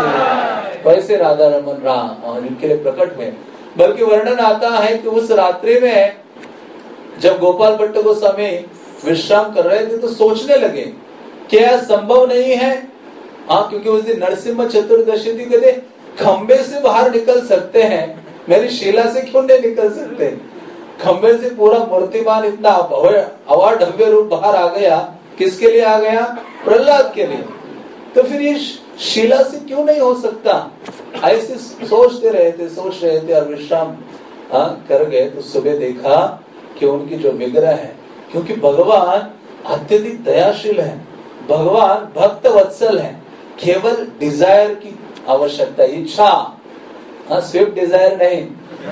वैसे राधा रमन राम और इनके लिए प्रकट हुए। बल्कि वर्णन आता है कि उस रात्रि में जब गोपाल भट्ट गोस्वामी विश्राम कर रहे थे तो सोचने लगे क्या संभव नहीं है, हाँ क्योंकि उस दिन नरसिम्हा चतुर्दशी थी, कहते खंबे से बाहर निकल सकते हैं, मेरी शिला से क्यों नहीं निकल सकते। खंबे से पूरा मूर्तिमान इतना अवार्ड भव्य रूप बाहर आ गया, किसके लिए आ गया, प्रहलाद के लिए। तो फिर ये शिला से क्यों नहीं हो सकता, ऐसे सोचते रहे थे सोच रहे थे और विश्राम कर गए। तो सुबह देखा कि उनकी जो विग्रह है, क्योंकि भगवान अत्यधिक दयाशील है, भगवान भक्त वत्सल है, केवल डिजायर की आवश्यकता, इच्छा, हाँ स्विफ्ट डिजायर नहीं,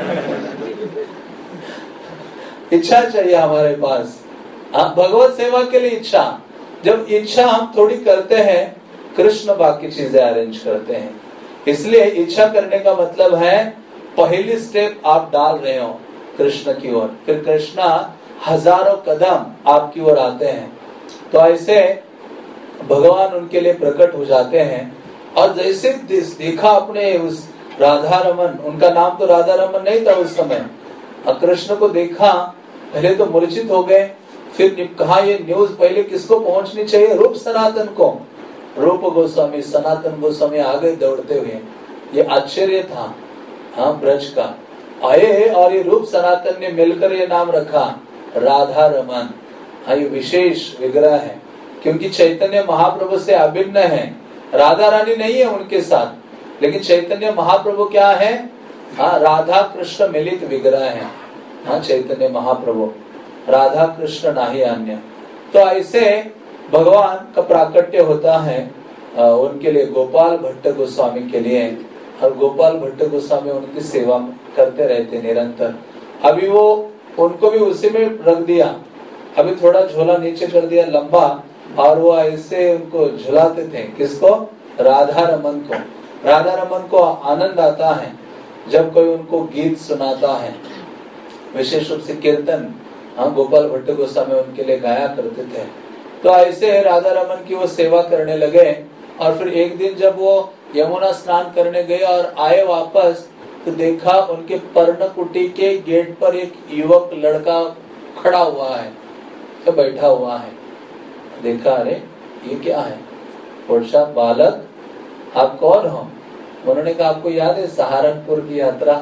इच्छा चाहिए हमारे पास, हाँ भगवत सेवा के लिए इच्छा। जब इच्छा हम थोड़ी करते हैं, कृष्ण बाकी चीजें अरेंज करते हैं। इसलिए इच्छा करने का मतलब है पहली स्टेप आप डाल रहे हो कृष्ण की ओर, फिर कृष्ण हजारों कदम आपकी ओर आते हैं। तो ऐसे भगवान उनके लिए प्रकट हो जाते हैं। और जैसे देखा अपने उस राधा रमन, उनका नाम तो राधा रमन नहीं था उस समय, कृष्ण को देखा, पहले तो मूर्छित हो गए, फिर कहा ये न्यूज पहले किसको पहुंचनी चाहिए, रूप सनातन को। रूप गोस्वामी सनातन गोस्वामी आगे दौड़ते हुए, ये आश्चर्य था हाँ ब्रज का, आए और ये रूप सनातन ने मिलकर ये नाम रखा राधा रमन। हाँ ये विशेष विग्रह है, क्योंकि चैतन्य महाप्रभु से अभिन्न है, राधा रानी नहीं है उनके साथ, लेकिन चैतन्य महाप्रभु क्या है, हाँ राधा कृष्ण मिलित विग्रह है, हाँ चैतन्य महाप्रभु, राधा कृष्ण नाही अन्य। तो ऐसे भगवान का प्राकट्य होता है आ, उनके लिए गोपाल भट्ट गोस्वामी के लिए, और गोपाल भट्ट गोस्वामी उनकी सेवा करते रहते निरंतर। अभी वो उनको भी उसी में रख दिया, अभी थोड़ा झोला नीचे कर दिया लंबा, और वो ऐसे उनको झुलाते थे, किसको, राधा रमन को। राधा रमन को आनंद आता है जब कोई उनको गीत सुनाता है, विशेष रूप से कीर्तन हाँ, गोपाल भट्ट गोस्वामी उनके लिए गाया करते थे। तो ऐसे राधा रमन की वो सेवा करने लगे। और फिर एक दिन जब वो यमुना स्नान करने गए और आए वापस, तो देखा उनके पर्णकुटी के गेट पर एक युवक लड़का खड़ा हुआ है, तो बैठा हुआ है। देखा, अरे ये क्या है? पुरुषा बालक, आप कौन हो? उन्होंने कहा, आपको याद है सहारनपुर की यात्रा?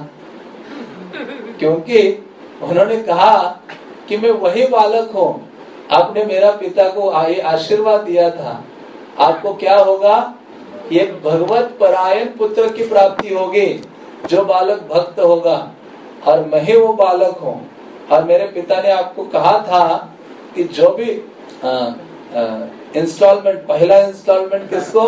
क्योंकि उन्होंने कहा कि मैं वही बालक हूँ, आपने मेरा पिता को आशीर्वाद दिया था, आपको क्या होगा? ये भगवत परायण पुत्र की प्राप्ति होगी, जो बालक भक्त होगा, और मैं ही वो बालक हूँ। और मेरे पिता ने आपको कहा था कि जो भी इंस्टॉलमेंट, पहला इंस्टॉलमेंट किसको?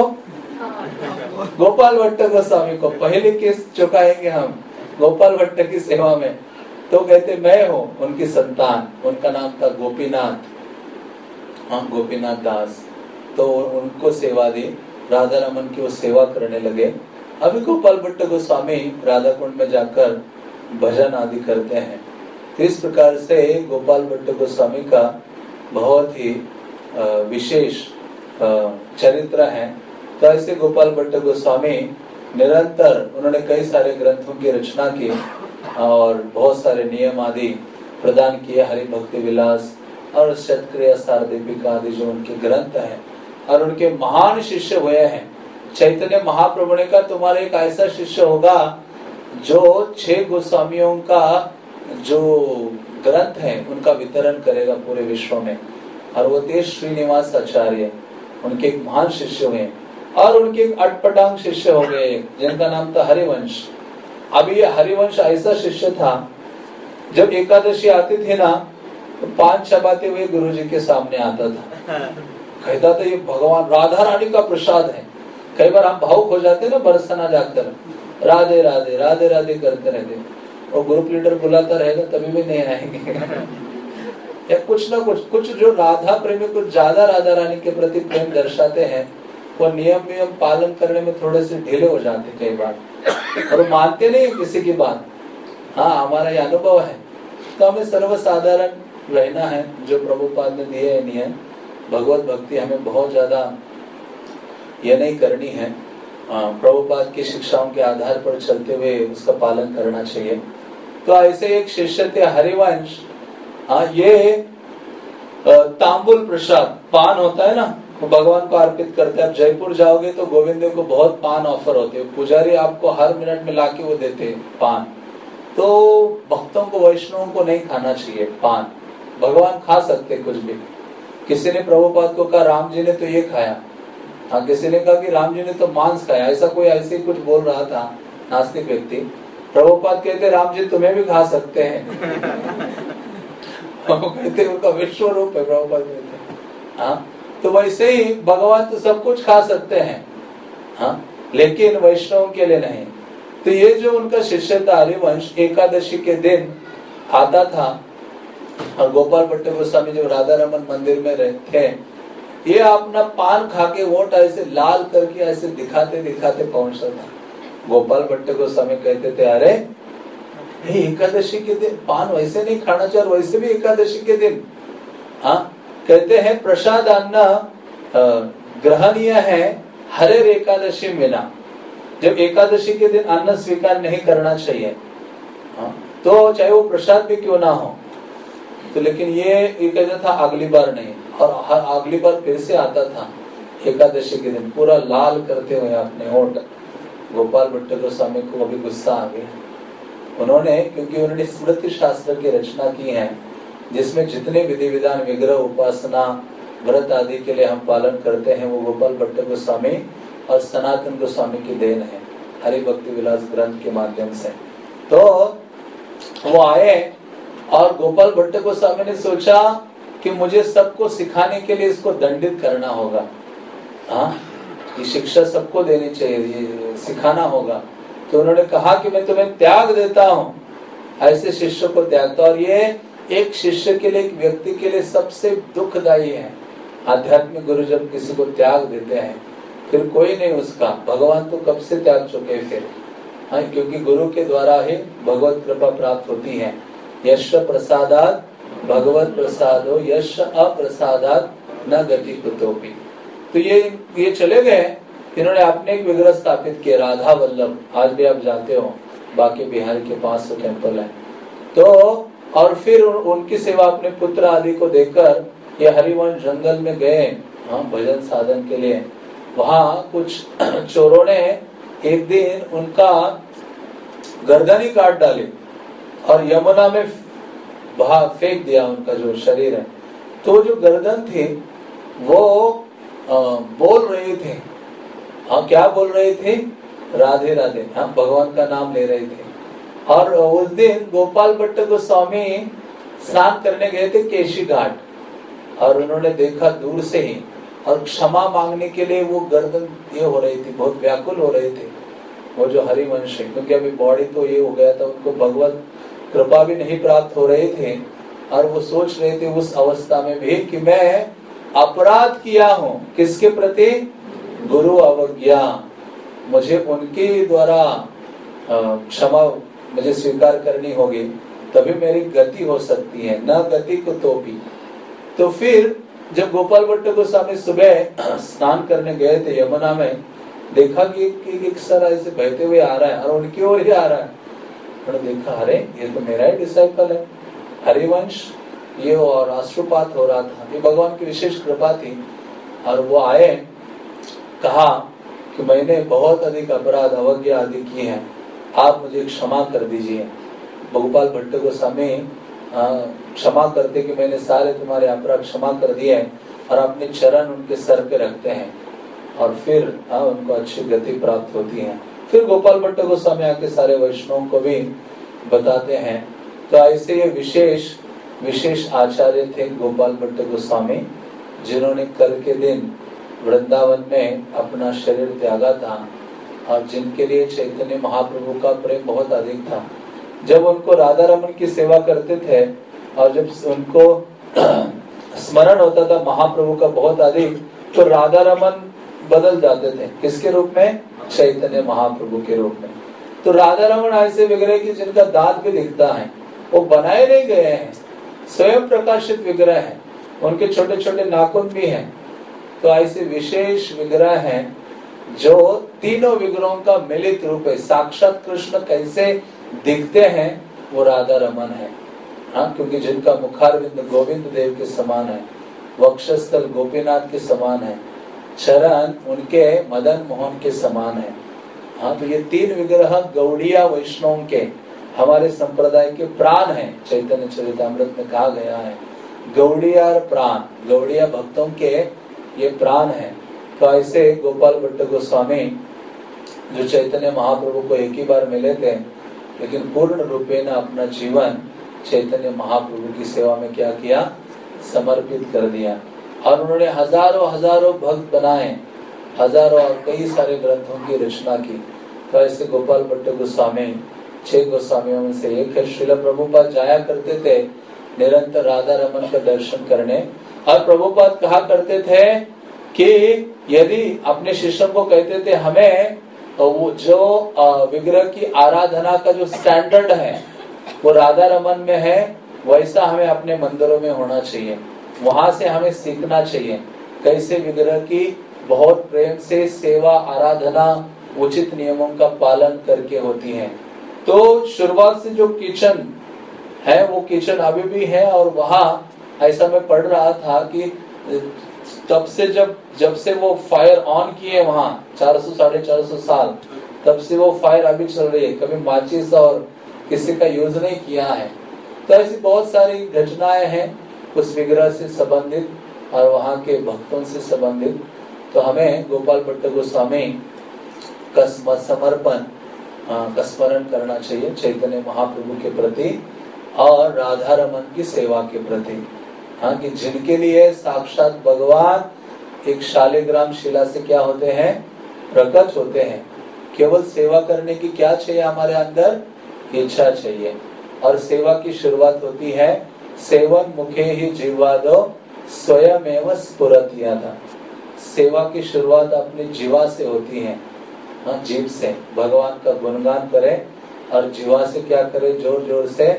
गोपाल भट्ट गोस्वामी को पहली किस्त चुकाएंगे हम गोपाल भट्ट की सेवा में। तो कहते मैं हूँ उनकी संतान, उनका नाम था गोपीनाथ, हाँ गोपीनाथ दास। तो उनको सेवा दी, राधा रमन की वो सेवा करने लगे। अभी गोपाल भट्ट गोस्वामी राधा कुंड में जाकर भजन आदि करते हैं। तो इस प्रकार से गोपाल भट्ट गोस्वामी का बहुत ही विशेष चरित्र है। तो ऐसे गोपाल भट्ट गोस्वामी निरंतर उन्होंने कई सारे ग्रंथों की रचना की और बहुत सारे नियम आदि प्रदान किए, हरि भक्ति विलास और शतक्रिया सार दीपिका आदि जो उनके ग्रंथ हैं। और उनके महान शिष्य हुए हैं। चैतन्य महाप्रभु ने कहा, तुम्हारा एक ऐसा शिष्य होगा जो छह गोस्वामियों का जो ग्रंथ है उनका वितरण करेगा पूरे विश्व में। और वो थे श्रीनिवास आचार्य, उनके एक महान शिष्य हुए। और उनके एक अटपटांग शिष्य हो गए जिनका नाम था हरिवंश। अब ये हरिवंश ऐसा शिष्य था, जब एकादशी आती थी ना, तो पान चबाते हुए गुरु जी के सामने आता था, कहता था ये भगवान राधा रानी का प्रसाद है। कई बार हम भावुक हो जाते ना बरसना जाकर, राधे राधे राधे राधे करते रहते, और ग्रुप लीडर बुलाता रहेगा तभी भी नहीं आएंगे। या कुछ ना कुछ कुछ जो राधा प्रेमी कुछ ज्यादा राधा रानी के प्रति प्रेम दर्शाते हैं, वो नियम नियम पालन करने में थोड़े से ढीले हो जाते कई बार, और मानते नहीं किसी की बात। हाँ, हमारा ये अनुभव है। तो हमें सर्वसाधारण रहना है, जो प्रभुपाद ने दिए है नियम। भगवत भक्ति हमें बहुत ज्यादा ये नहीं करनी है, प्रभुपाद की शिक्षाओं के आधार पर चलते हुए उसका पालन करना चाहिए। तो ऐसे एक शिष्य थे हरिवंश। हाँ, ये तांबुल प्रसाद पान होता है ना, वो भगवान को अर्पित करते हैं। आप जयपुर जाओगे तो गोविंद को बहुत पान ऑफर होते हैं, पुजारी आपको हर मिनट में लाके वो देते हैं पान। तो भक्तों को, वैष्णवों को नहीं खाना चाहिए पान। भगवान खा सकते कुछ भी। किसी ने प्रभुपाद को कहा राम जी ने तो ये खाया, हाँ किसी ने कहा कि राम जी ने तो मांस खाया, ऐसा कोई ऐसे कुछ बोल रहा था नास्तिक व्यक्ति। प्रभुपाद कहते राम जी तुम्हें भी खा सकते हैं। कहते उनका विश्व रूप है प्रभुपाद कहते। हाँ, तो वैसे ही भगवान तो सब कुछ खा सकते हैं, हाँ, लेकिन वैष्णव के लिए नहीं। तो ये जो उनका शिष्य था हरिवंश, एकादशी के दिन आता था, और गोपाल भट्ट गोस्वामी जो राधा रमन मंदिर में रहते, ये अपना पान खा के वोट ऐसे लाल करके ऐसे दिखाते दिखाते पहुंचता था। गोपाल भट्ट गोस्वामी कहते थे, अरे एकादशी के दिन पान वैसे नहीं खाना चाहिए, वैसे भी एकादशी के दिन। हाँ, कहते हैं प्रसाद अन्न ग्रहणीय है हरे एकादशी मिला। जब एकादशी के दिन अन्न स्वीकार नहीं करना चाहिए, हाँ, तो चाहे वो प्रसाद भी क्यों ना हो। तो लेकिन ये ये कहता था अगली बार नहीं, और हर अगली बार फिर से आता था एकादशी के दिन पूरा लाल करते हुए अपने होठ। गोपाल भट्ट गोस्वामी को अभी गुस्सा आ गया। उन्होंने, क्योंकि उन्होंने स्मृति शास्त्र की रचना की है, जिसमें जितने विधि विधान, विग्रह, उपासना, व्रत आदि के लिए हम पालन करते हैं, वो गोपाल भट्ट गोस्वामी और सनातन गोस्वामी की देन है, हरि भक्ति विलास ग्रंथ के माध्यम से। तो वो आए और गोपाल भट्ट गोस्वामी ने सोचा कि मुझे सबको सिखाने के लिए इसको दंडित करना होगा। हाँ, ये शिक्षा सबको देनी चाहिए, ये सिखाना होगा। तो उन्होंने कहा कि मैं तुम्हें त्याग देता हूँ, ऐसे शिष्य को त्यागता। और ये एक शिष्य के लिए, एक व्यक्ति के लिए सबसे दुखदायी है। आध्यात्मिक गुरु जब किसी को त्याग देते हैं, फिर कोई नहीं उसका, भगवान तो कब से त्याग चुके फिर। हाँ, क्योंकि गुरु के द्वारा ही भगवत कृपा प्राप्त होती है। यश प्रसादात भगवत प्रसादो यश अप्रसादात न गति कुतोपि। तो ये ये चले गए, इन्होंने अपने एक विग्रह स्थापित किया राधा वल्लभ, आज भी आप जाते हो बाकी बिहार के पास वो टेम्पल है। तो और फिर उन, उनकी सेवा अपने पुत्र आदि को देकर ये हरिवंश जंगल में गए, हाँ, भजन साधन के लिए। वहाँ कुछ चोरों ने एक दिन उनका गर्दन ही काट डाली और यमुना में वहाँ फेंक दिया उनका जो शरीर है। तो जो गर्दन थी वो आ, बोल रहे थे, हाँ, क्या बोल रहे थे? राधे राधे, हाँ, भगवान का नाम ले रहे थे। और उस दिन गोपाल भट्ट गोस्वामी स्नान करने गए थे केशी घाट, और उन्होंने देखा दूर से ही, और क्षमा मांगने के लिए वो गर्दन ये हो रही थी, बहुत व्याकुल हो रहे थे वो जो हरिवंश है, क्योंकि अभी बॉडी तो ये हो गया था, उनको भगवत कृपा भी नहीं प्राप्त हो रहे थे। और वो सोच रहे थे उस अवस्था में भी कि मैं अपराध किया हूँ, किसके प्रति? गुरु अवज्ञा, मुझे उनके द्वारा क्षमा मुझे स्वीकार करनी होगी, तभी मेरी गति हो सकती है, न गति को तो भी। तो फिर जब गोपाल भट्ट गोस्वामी सुबह स्नान करने गए थे यमुना में, देखा कि एक सर ऐसे बहते हुए आ रहा है और उनकी ओर ही आ रहा है। उन्होंने देखा, अरे ये तो मेरा ही डिसाइपल है, हरिवंश, ये और राष्ट्रपात हो रहा था, ये भगवान की विशेष कृपा थी। और वो आए, कहा कि मैंने बहुत अधिक अपराध अवज्ञा आदि किए हैं, आप मुझे क्षमा कर दीजिए। गोपाल भट्ट गोस्वामी क्षमा करते कि मैंने सारे तुम्हारे अपराध क्षमा कर दिए, और अपने चरण उनके सर पे रखते हैं, और फिर हाँ उनको अच्छी गति प्राप्त होती है। फिर गोपाल भट्ट गोस्वामी आके सारे वैष्णवों को भी बताते हैं। तो ऐसे ये विशेष विशेष आचार्य थे गोपाल भट्ट गोस्वामी, जिन्होंने कल के दिन वृंदावन में अपना शरीर त्यागा था, और जिनके लिए चैतन्य महाप्रभु का प्रेम बहुत अधिक था। जब उनको राधा रमन की सेवा करते थे, और जब उनको स्मरण होता था महाप्रभु का बहुत अधिक, तो राधा रमन बदल जाते थे, किसके रूप में? चैतन्य महाप्रभु के रूप में। तो राधा रमन ऐसे विग्रह की जिनका दांत भी दिखता है, वो बनाए नहीं गए हैं, स्वयं प्रकाशित विग्रह है, उनके छोटे छोटे नाखून भी हैं। तो ऐसे विशेष विग्रह हैं जो तीनों विग्रहों का मिलित रूप है। साक्षात कृष्ण कैसे दिखते हैं, वो राधा रमन है, हाँ, क्योंकि जिनका मुखारविंद गोविंद देव के समान है, वक्षस्थल गोपीनाथ के समान है, चरण उनके मदन मोहन के समान है। हाँ, तो ये तीन विग्रह गौड़िया वैष्णव के, हमारे संप्रदाय के प्राण हैं। चैतन्य चरितामृत में कहा गया है गौड़िया प्राण, गौड़िया भक्तों के ये प्राण है। तो ऐसे गोपाल भट्ट गोस्वामी जो चैतन्य महाप्रभु को एक ही बार मिले थे, लेकिन पूर्ण रूपे न अपना जीवन चैतन्य महाप्रभु की सेवा में क्या किया? समर्पित कर दिया। और उन्होंने हजारों हजारों भक्त बनाए, हजारों और कई सारे ग्रंथों की रचना की। तो ऐसे गोपाल भट्ट गोस्वामी छह गोस्वामियों में से एक है। श्रील प्रभुपाद जाया करते थे निरंतर राधा रमन का दर्शन करने, और प्रभुपाद कहा करते थे कि यदि अपने शिष्यों को कहते थे हमें वो जो विग्रह की आराधना का जो स्टैंडर्ड है वो राधा रमन में है, वैसा हमें अपने मंदिरों में होना चाहिए, वहां से हमें सीखना चाहिए कैसे विग्रह की बहुत प्रेम से सेवा आराधना उचित नियमों का पालन करके होती है। तो शुरुआत से जो किचन है वो किचन अभी भी है, और वहाँ ऐसा मैं पढ़ रहा था कि तब से जब जब से वो फायर ऑन किए वहाँ चार सौ साढ़े चार सौ साल, तब से वो फायर अभी चल रही है, कभी माचिस और किसी का यूज नहीं किया है। तो ऐसी बहुत सारी घटनाएं हैं उस विग्रह से संबंधित और वहाँ के भक्तों से संबंधित। तो हमें गोपाल भट्ट गोस्वामी का समर्पण का स्मरण करना चाहिए चैतन्य महाप्रभु के प्रति और राधा रमन की सेवा के प्रति। हाँ, कि जिनके लिए साक्षात भगवान एक शालिग्राम शिला से क्या होते हैं? प्रकट होते हैं। केवल सेवा करने की क्या चाहिए? हमारे अंदर इच्छा चाहिए। और सेवा की शुरुआत होती है सेवन मुखे ही जीवादो स्वयमेव स्फुरतियादा। सेवा की शुरुआत अपनी जीवा से होती है। हाँ, जीव से भगवान का गुणगान करे और जीवा से क्या करे? जोर जोर से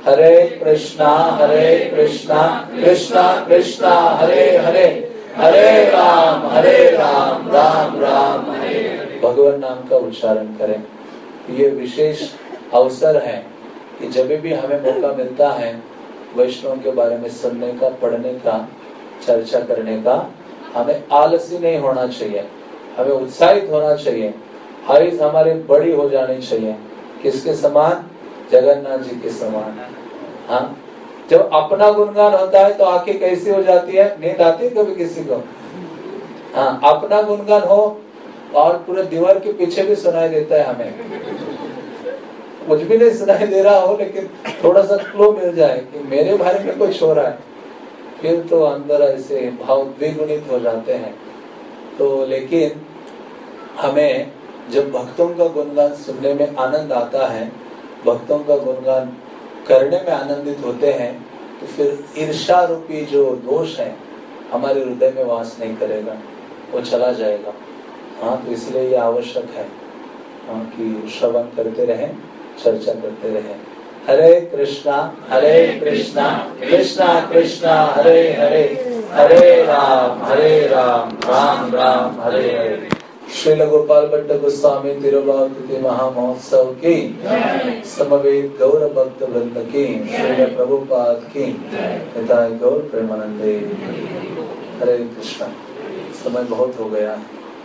हरे कृष्णा हरे कृष्णा कृष्णा कृष्णा हरे हरे हरे राम हरे राम राम राम हरे हरे। भगवान नाम का उच्चारण करें। ये विशेष अवसर है कि जब भी हमें मौका मिलता है वैष्णव के बारे में सुनने का, पढ़ने का, चर्चा करने का, हमें आलसी नहीं होना चाहिए, हमें उत्साहित होना चाहिए, आयुष हमारी बड़ी हो जानी चाहिए। किसके समान? जगन्नाथ जी के समान। हाँ, जब अपना गुणगान होता है तो आंखें कैसी हो जाती है? नींद आती है कभी किसी को? हाँ, अपना गुणगान हो और पूरे दीवार के पीछे भी सुनाई देता है हमें, कुछ भी नहीं सुनाई दे रहा हो लेकिन थोड़ा सा क्लो मिल जाए कि मेरे बारे में कुछ हो रहा है, फिर तो अंदर ऐसे भाव द्विगुणित हो जाते हैं। तो लेकिन हमें जब भक्तों का गुणगान सुनने में आनंद आता है, भक्तों का गुणगान करने में आनंदित होते हैं, तो फिर ईर्ष्या रूपी जो दोष है हमारे हृदय में वास नहीं करेगा, वो चला जाएगा। हाँ, तो इसलिए ये आवश्यक है हाँ, कि श्रवण करते रहें, चर्चा करते रहें। हरे कृष्णा हरे कृष्णा कृष्णा कृष्णा हरे हरे हरे राम हरे राम राम राम हरे हरे। श्रील गोपाल भट्ट गोस्वामी तिरुभावती महामहोत्सव की, समवेत गौर भक्त वृंद की, श्रील प्रभुपाद की, निताय गौर प्रेमानंदे। हरे कृष्णा। समय बहुत हो गया।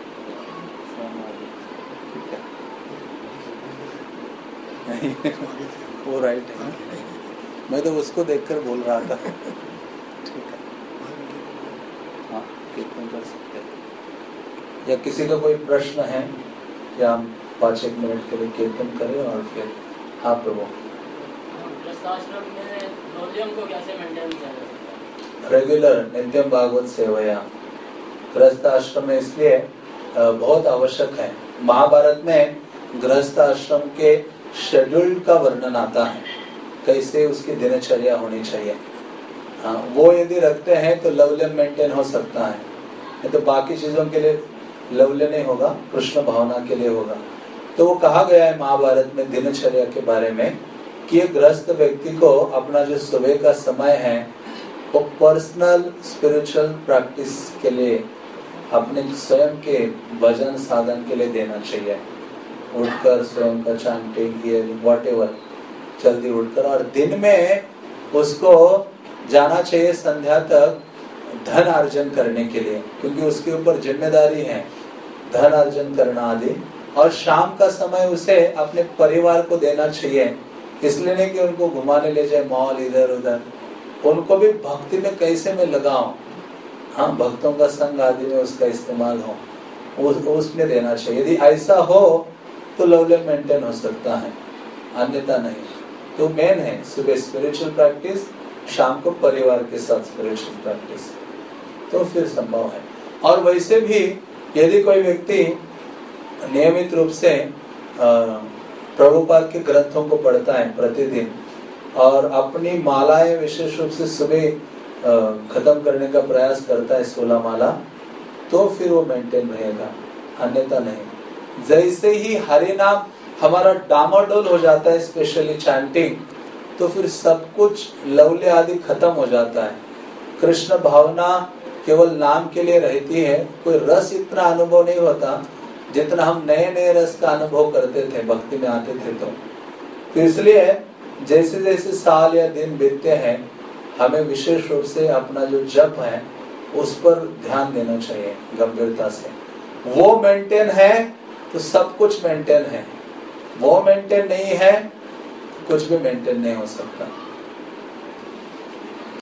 वो राइट है, मैं तो उसको देखकर बोल रहा था। ठीक है, हाँ, कीर्तन कर सकते हैं। या किसी का कोई प्रश्न है या हम पाँच एक मिनट के लिए कीर्तन करें और फिर हाँ प्रभु। रेगुलर नित्यम भागवत सेवया गृहस्थ आश्रम में इसलिए बहुत आवश्यक है। महाभारत में गृहस्थ आश्रम के शेड्यूल का वर्णन आता है, कैसे उसकी दिनचर्या होनी चाहिए। हाँ, वो यदि रखते हैं तो लवल्य मेंटेन हो सकता है, नहीं तो बाकी चीजों के लिए लवल्य नहीं होगा, कृष्ण भावना के लिए होगा। तो वो कहा गया है महाभारत में दिनचर्या के बारे में कि एक गृहस्थ व्यक्ति को अपना जो सुबह का समय है वो पर्सनल स्पिरिचुअल प्रैक्टिस के लिए, अपने स्वयं के भजन साधन के लिए देना चाहिए। उठकर स्वयं का चैंटिंग, हियरिंग, व्हाटएवर, जल्दी उठकर, और दिन में उसको जाना चाहिए संध्या तक धन अर्जन करने के लिए, क्योंकि उसके ऊपर जिम्मेदारी है धन अर्जन करना आदि। और शाम का समय उसे अपने परिवार को देना चाहिए, इसलिए नहीं कि उनको घुमाने ले जाए मॉल इधर उधर, उनको भी भक्ति में कैसे में लगाओ। हाँ, भक्तों का संग आदि में उसका इस्तेमाल हो, उस, उसमें देना चाहिए। यदि ऐसा हो तो लवली मेंटेन हो सकता है, अन्यथा नहीं। तो मेन है सुबह स्पिरिचुअल प्रैक्टिस, शाम को परिवार के साथ स्पिरिचुअल प्रैक्टिस, तो फिर संभव है। और वैसे भी यदि कोई व्यक्ति नियमित रूप से प्रभुपाद के ग्रंथों को पढ़ता है प्रतिदिन और अपनी मालाएं विशेष रूप से सुबह खत्म करने का प्रयास करता है, सोलह माला, तो फिर वो मेंटेन रहेगा, अन्यथा नहीं। जैसे ही हरि नाम हमारा डामाडोल हो जाता है, स्पेशली चैंटिंग, तो फिर सब कुछ लवल्य आदि खत्म हो जाता है। कृष्ण भावना केवल नाम के लिए रहती है, कोई रस इतना अनुभव नहीं होता जितना हम नए नए रस का अनुभव करते थे भक्ति में आते थे। तो, तो इसलिए जैसे जैसे साल या दिन बीतते हैं, हमें विशेष रूप से अपना जो जप है उस पर ध्यान देना चाहिए गंभीरता से। वो मेंटेन है तो सब कुछ मेंटेन है, वो मेंटेन नहीं है तो कुछ भी मेंटेन नहीं हो सकता।